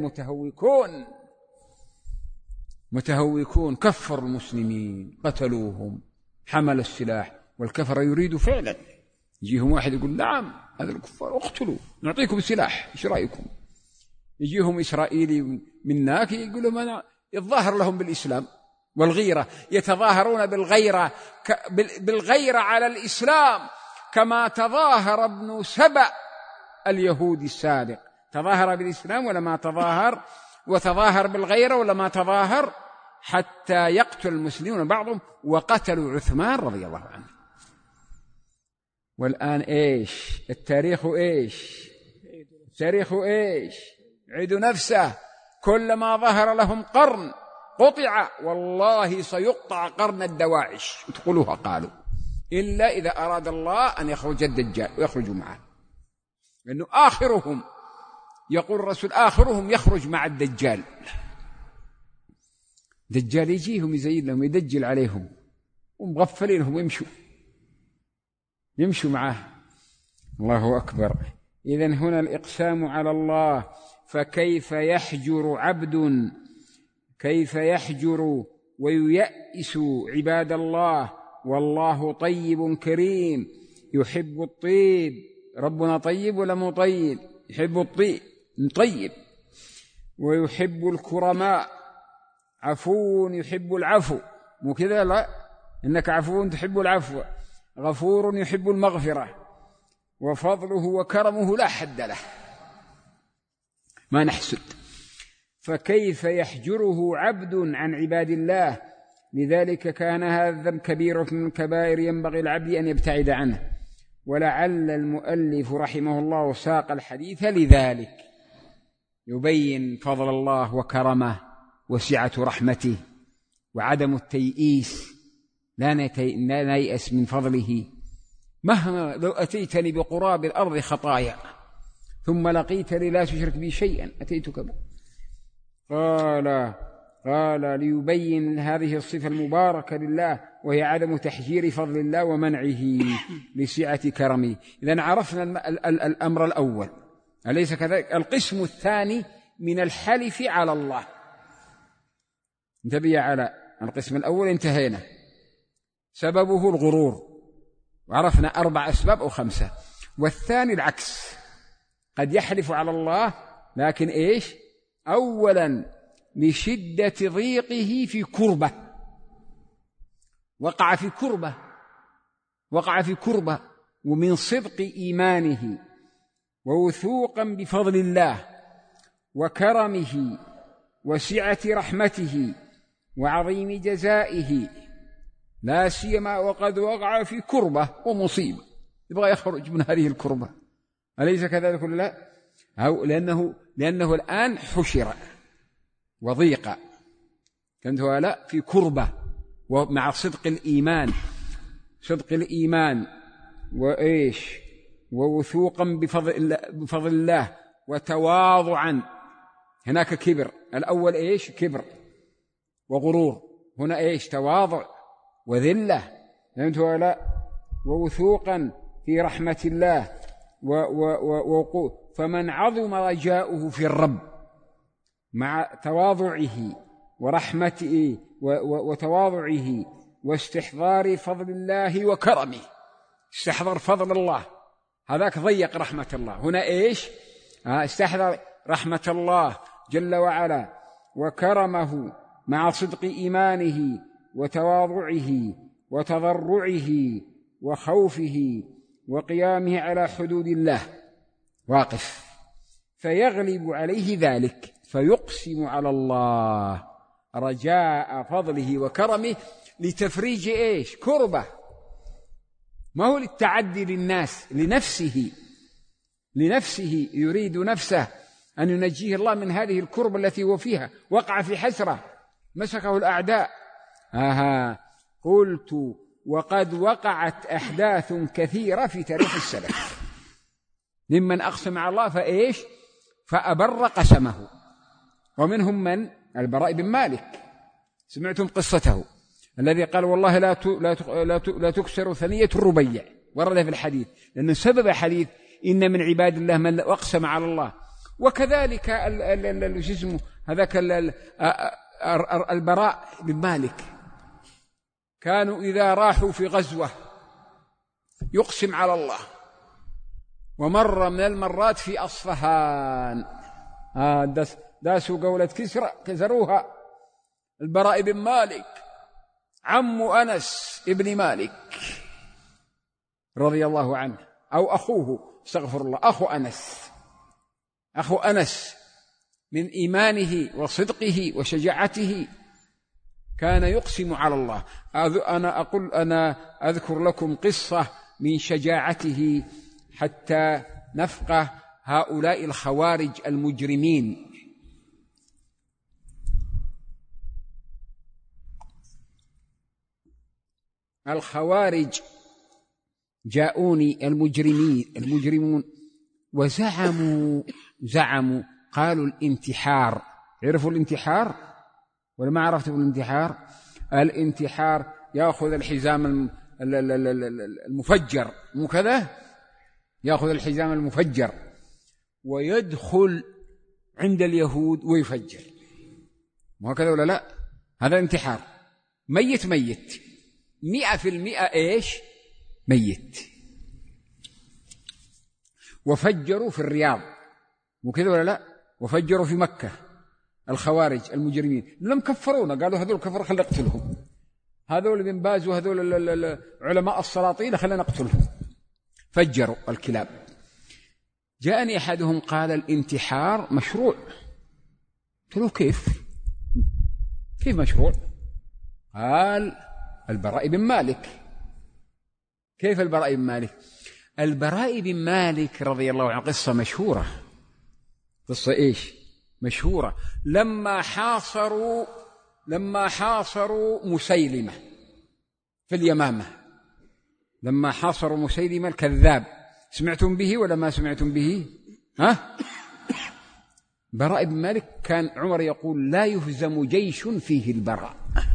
المتهوكون كفروا المسلمين، قتلوهم، حمل السلاح، والكفر يريد فعلا يجيهم واحد يقول نعم هذا الكفار اقتلوا، نعطيكم السلاح، ايش رأيكم؟ يجيهم إسرائيلي من هناك يقول لهم أنا، يتظاهر لهم بالإسلام والغيرة، يتظاهرون بالغيرة على الإسلام، كما تظاهر ابن سبأ اليهودي السابق، تظاهر بالإسلام ولا ما تظاهر، وتظاهر بالغيرة ولا ما تظاهر، حتى يقتل المسلمون بعضهم، وقتلوا عثمان رضي الله عنه. والآن إيش التاريخ؟ إيش التاريخ؟ إيش عيد نفسه، كلما ظهر لهم قرن قطع، والله سيقطع قرن الدواعش، ادخلوها قالوا، إلا إذا أراد الله أن يخرج الدجال ويخرجوا معه، لأنه آخرهم، يقول الرسول آخرهم يخرج مع الدجال، دجال يجيهم يزين لهم، يدجل عليهم ومغفلينهم يمشوا معه. الله أكبر. إذن هنا الإقسام على الله، فكيف يحجر عبد، كيف يحجر وييأس عباد الله، والله طيب كريم يحب الطيب. ربنا طيب ولا مو طيب؟ يحب الطيب طيب، ويحب الكرماء، عفو يحب العفو، مو كذا؟ لا، إنك عفو تحب العفو، غفور يحب المغفرة، وفضله وكرمه لا حد له ما نحسد. فكيف يحجره عبد عن عباد الله؟ لذلك كان هذا الذنب كبيرة من الكبائر ينبغي العبد أن يبتعد عنه. ولعل المؤلف رحمه الله ساق الحديث لذلك، يبين فضل الله وكرمه وسعة رحمته وعدم التيئيس، لا نيأس من فضله. مهما لو أتيتني بقراب الأرض خطايا ثم لقيتني لا تشرك بي شيئا أتيتك به. قال ليبين هذه الصفة المباركة لله، وهي عدم تحجير فضل الله ومنعه لسعة كرمه. إذن عرفنا الأمر الأول، أليس كذلك؟ القسم الثاني من الحلف على الله، انتبه على القسم الأول انتهينا، سببه الغرور، وعرفنا 4 أسباب أو 5، والثاني العكس، قد يحلف على الله لكن إيش؟ أولا لشدة ضيقه في كربة، وقع في كربة ومن صدق إيمانه ووثوقا بفضل الله وكرمه وسعة رحمته وعظيم جزائه، لا سيما وقد وقع في كربة ومصيبة، يبغى يخرج من هذه الكربة، أليس كذلك؟ لا، لأنه الآن حشر وضيق، فهمتوا؟ لا، في كربة، ومع صدق الإيمان ووثوقا بفضل الله وتواضعا. هناك كبر، الأول كبر وغرور، هنا تواضع وذلة، فهمت ولا؟ ووثوقا في رحمة الله فمن عظم رجاؤه في الرب مع تواضعه ورحمته وتواضعه واستحضار فضل الله وكرمه، استحضر فضل الله، هذاك ضيق رحمة الله، هنا استحضر رحمة الله جل وعلا وكرمه مع صدق إيمانه وتواضعه وتضرعه وخوفه وقيامه على حدود الله، واقف، فيغلب عليه ذلك فيقسم على الله رجاء فضله وكرمه لتفريج كربة، ما هو للتعدي للناس، لنفسه يريد نفسه أن ينجيه الله من هذه الكربة التي هو فيها، وقع في حسرة مسكه الأعداء. قلت وقد وقعت أحداث كثيرة في تاريخ السلف ممن أقسم على الله فأبر قسمه، ومنهم من البراء بن مالك، سمعتم قصته الذي قال والله لا تكسر ثنية الربيع، ورد في الحديث، لأن سبب حديث إن من عباد الله من أقسم على الله. وكذلك هذاك البراء بن مالك كانوا إذا راحوا في غزوة يقسم على الله. ومر من المرات في أصفهان داسوا قولة كسرى كسروها، البراء بن مالك عم أنس ابن مالك رضي الله عنه، أو أخوه، استغفر الله، أخو أنس من إيمانه وصدقه وشجاعته كان يقسم على الله. أنا أذكر لكم قصة من شجاعته حتى نفقه هؤلاء الخوارج المجرمين. الخوارج جاءوني المجرمون وزعموا قالوا الانتحار. عرفوا الانتحار ولا ما عرفتوا الانتحار؟ الانتحار يأخذ الحزام المفجر، مو كذا؟ يأخذ الحزام المفجر ويدخل عند اليهود ويفجر، مو كذا ولا لا؟ هذا انتحار، ميت 100% ميت. وفجروا في الرياض، مو كذا ولا لا؟ وفجروا في مكة الخوارج المجرمين، لم كفرونا، قالوا هذول كفر خلينا نقتلهم، هذول بن باز وهذول علماء السلاطين خلينا نقتلهم، فجروا الكلاب. جاءني أحدهم قال الانتحار مشروع. قلت له كيف مشروع؟ قال البراء بن مالك. كيف البراء بن مالك؟ البراء بن مالك رضي الله عنه قصة مشهورة، قصة مشهورة. لما حاصروا مسيلمة في اليمامة، لما حاصروا مسيلمة الكذاب، سمعتم به ولا ما سمعتم به؟ براء بن مالك كان عمر يقول لا يهزم جيش فيه البراء،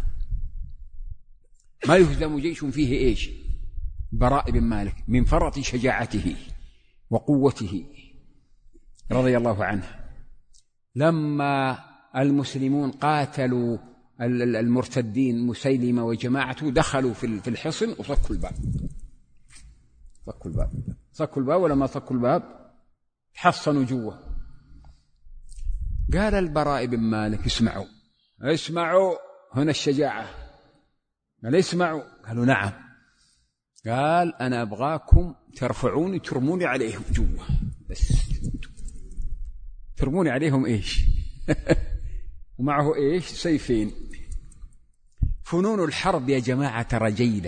ما يهزم جيش فيه براء بن مالك من فرط شجاعته وقوته رضي الله عنه. لما المسلمون قاتلوا المرتدين مسيلمة وجماعته دخلوا في الحصن وصكوا الباب. صكوا الباب ولا ما صكوا الباب؟ حصنوا جوا. قال البراء بن مالك اسمعوا هنا الشجاعة. قال اسمعوا. قالوا نعم. قال أنا أبغاكم ترفعوني ترموني عليهم جوا، بس ترموني عليهم ومعه سيفين. فنون الحرب يا جماعة رجيلة،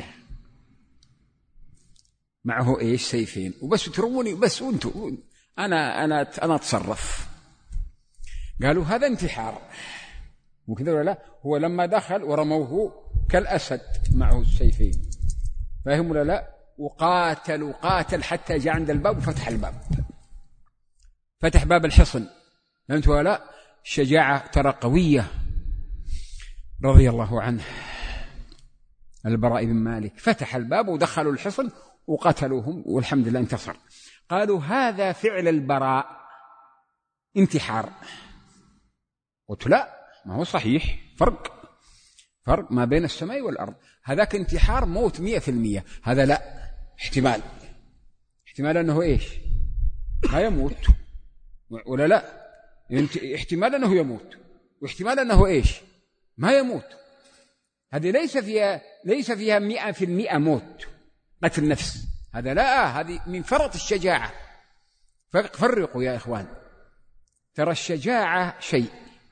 معه سيفين وبس، ترموني بس وانتوا أنا أتصرف. قالوا هذا انتحار، وكذا ولا لا؟ هو لما دخل ورموه كالأسد معه السيفين، فاهم ولا لا؟ وقاتل حتى جاء عند الباب وفتح الباب، فتح باب الحصن. فهمت ولا؟ الشجاعة ترى قوية. رضي الله عنه البراء بن مالك فتح الباب ودخلوا الحصن وقتلوهم والحمد لله انتصر. قالوا هذا فعل البراء انتحار. قلت لا، ما هو صحيح، فرق ما بين السماء والأرض. هذاك انتحار موت 100%، هذا لا، احتمال أنه إيش؟ ما يموت ولا لا؟ احتمال أنه يموت واحتمال أنه إيش؟ ما يموت. هذه ليس فيها 100% موت قتل نفس، هذا لا، هذه من فرط الشجاعة. فرقوا يا إخوان، ترى الشجاعة شيء،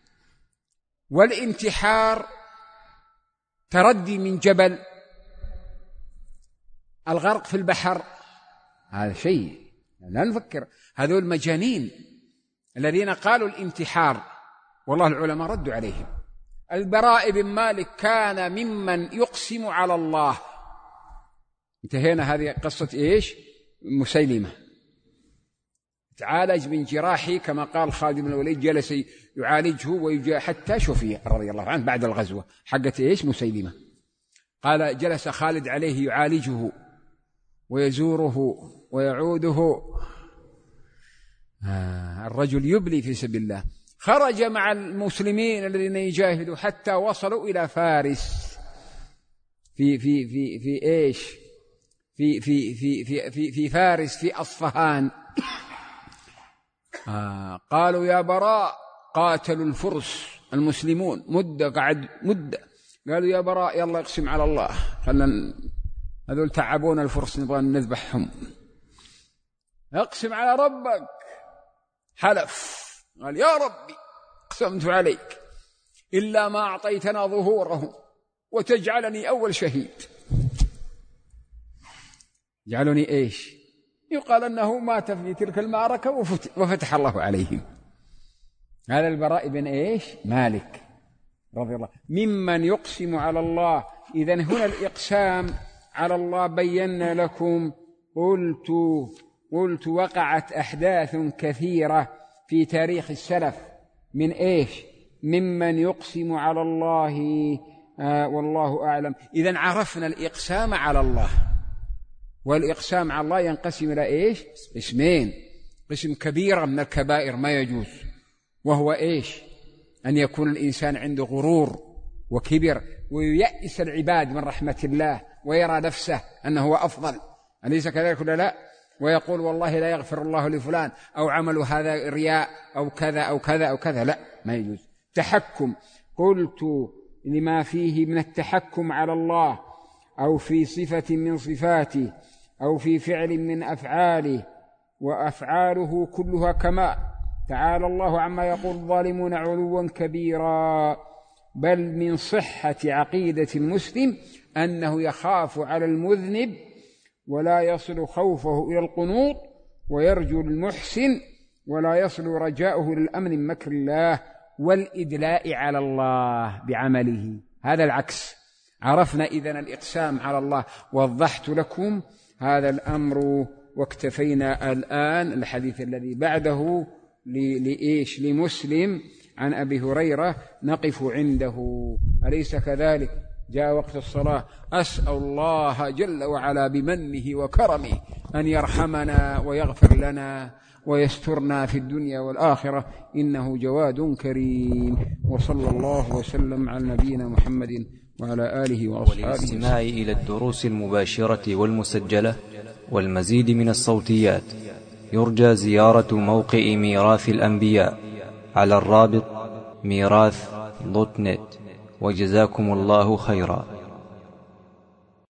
والانتحار تردي من جبل، الغرق في البحر هذا شيء لا نفكر. هذول مجانين الذين قالوا الانتحار، والله العلماء ردوا عليهم. البراء بن مالك كان ممن يقسم على الله. انتهينا. هذه قصة إيش؟ مسيلمة تعالج من جراحه كما قال خالد بن الوليد، جلس يعالجه حتى شفي رضي الله عنه بعد الغزوة حقت إيش؟ مسيلمة. قال جلس خالد عليه يعالجه ويزوره ويعوده. الرجل يبلي في سبيل الله. خرج مع المسلمين الذين يجاهدوا حتى وصلوا إلى فارس في إيش؟ في فارس، في أصفهان. قالوا يا براء قاتلوا الفرس المسلمون مدة قالوا يا براء يلا اقسم على الله، خلنا هذول تعبون الفرس نبغى نذبحهم، اقسم على ربك. حلف قال يا ربي اقسمت عليك إلا ما أعطيتنا ظهورهم وتجعلني أول شهيد. جعلني إيش؟ يقال أنه مات في تلك المعركة وفتح الله عليهم. هذا البراء بن إيش؟ مالك رضي الله ممن يقسم على الله. إذن هنا الإقسام على الله بينا لكم. قلت وقعت أحداث كثيرة في تاريخ السلف من إيش؟ ممن يقسم على الله. والله أعلم. إذن عرفنا الإقسام على الله، والإقسام على الله ينقسم إلى إيش؟ اسمين. قسم كبيرة من الكبائر ما يجوز، وهو إيش؟ أن يكون الإنسان عنده غرور وكبر وييأس العباد من رحمة الله ويرى نفسه أنه هو أفضل، أليس كذلك ولا لا؟ ويقول والله لا يغفر الله لفلان، أو عمل هذا رياء أو كذا أو كذا أو كذا، لا، ما يجوز. تحكم. قلت لما فيه من التحكم على الله أو في صفة من صفاته أو في فعل من أفعاله، وأفعاله كلها كما تعالى الله عما يقول الظالمون علوا كبيرا. بل من صحة عقيدة المسلم أنه يخاف على المذنب ولا يصل خوفه إلى القنوط، ويرجو المحسن ولا يصل رجاؤه للأمن من مكر الله والإدلاء على الله بعمله. هذا العكس. عرفنا إذن الإقسام على الله، وضحت لكم هذا الأمر، واكتفينا الآن. الحديث الذي بعده لإيش؟ لمسلم عن أبي هريرة نقف عنده، أليس كذلك؟ جاء وقت الصلاة. أسأل الله جل وعلا بمنه وكرمه أن يرحمنا ويغفر لنا ويسترنا في الدنيا والآخرة، إنه جواد كريم. وصلى الله وسلم على نبينا محمد وعلى آله وأصحابه. وللاستماع إلى الدروس المباشرة والمسجلة والمزيد من الصوتيات يرجى زيارة موقع ميراث الأنبياء على الرابط ميراث.net. وجزاكم الله خيرا.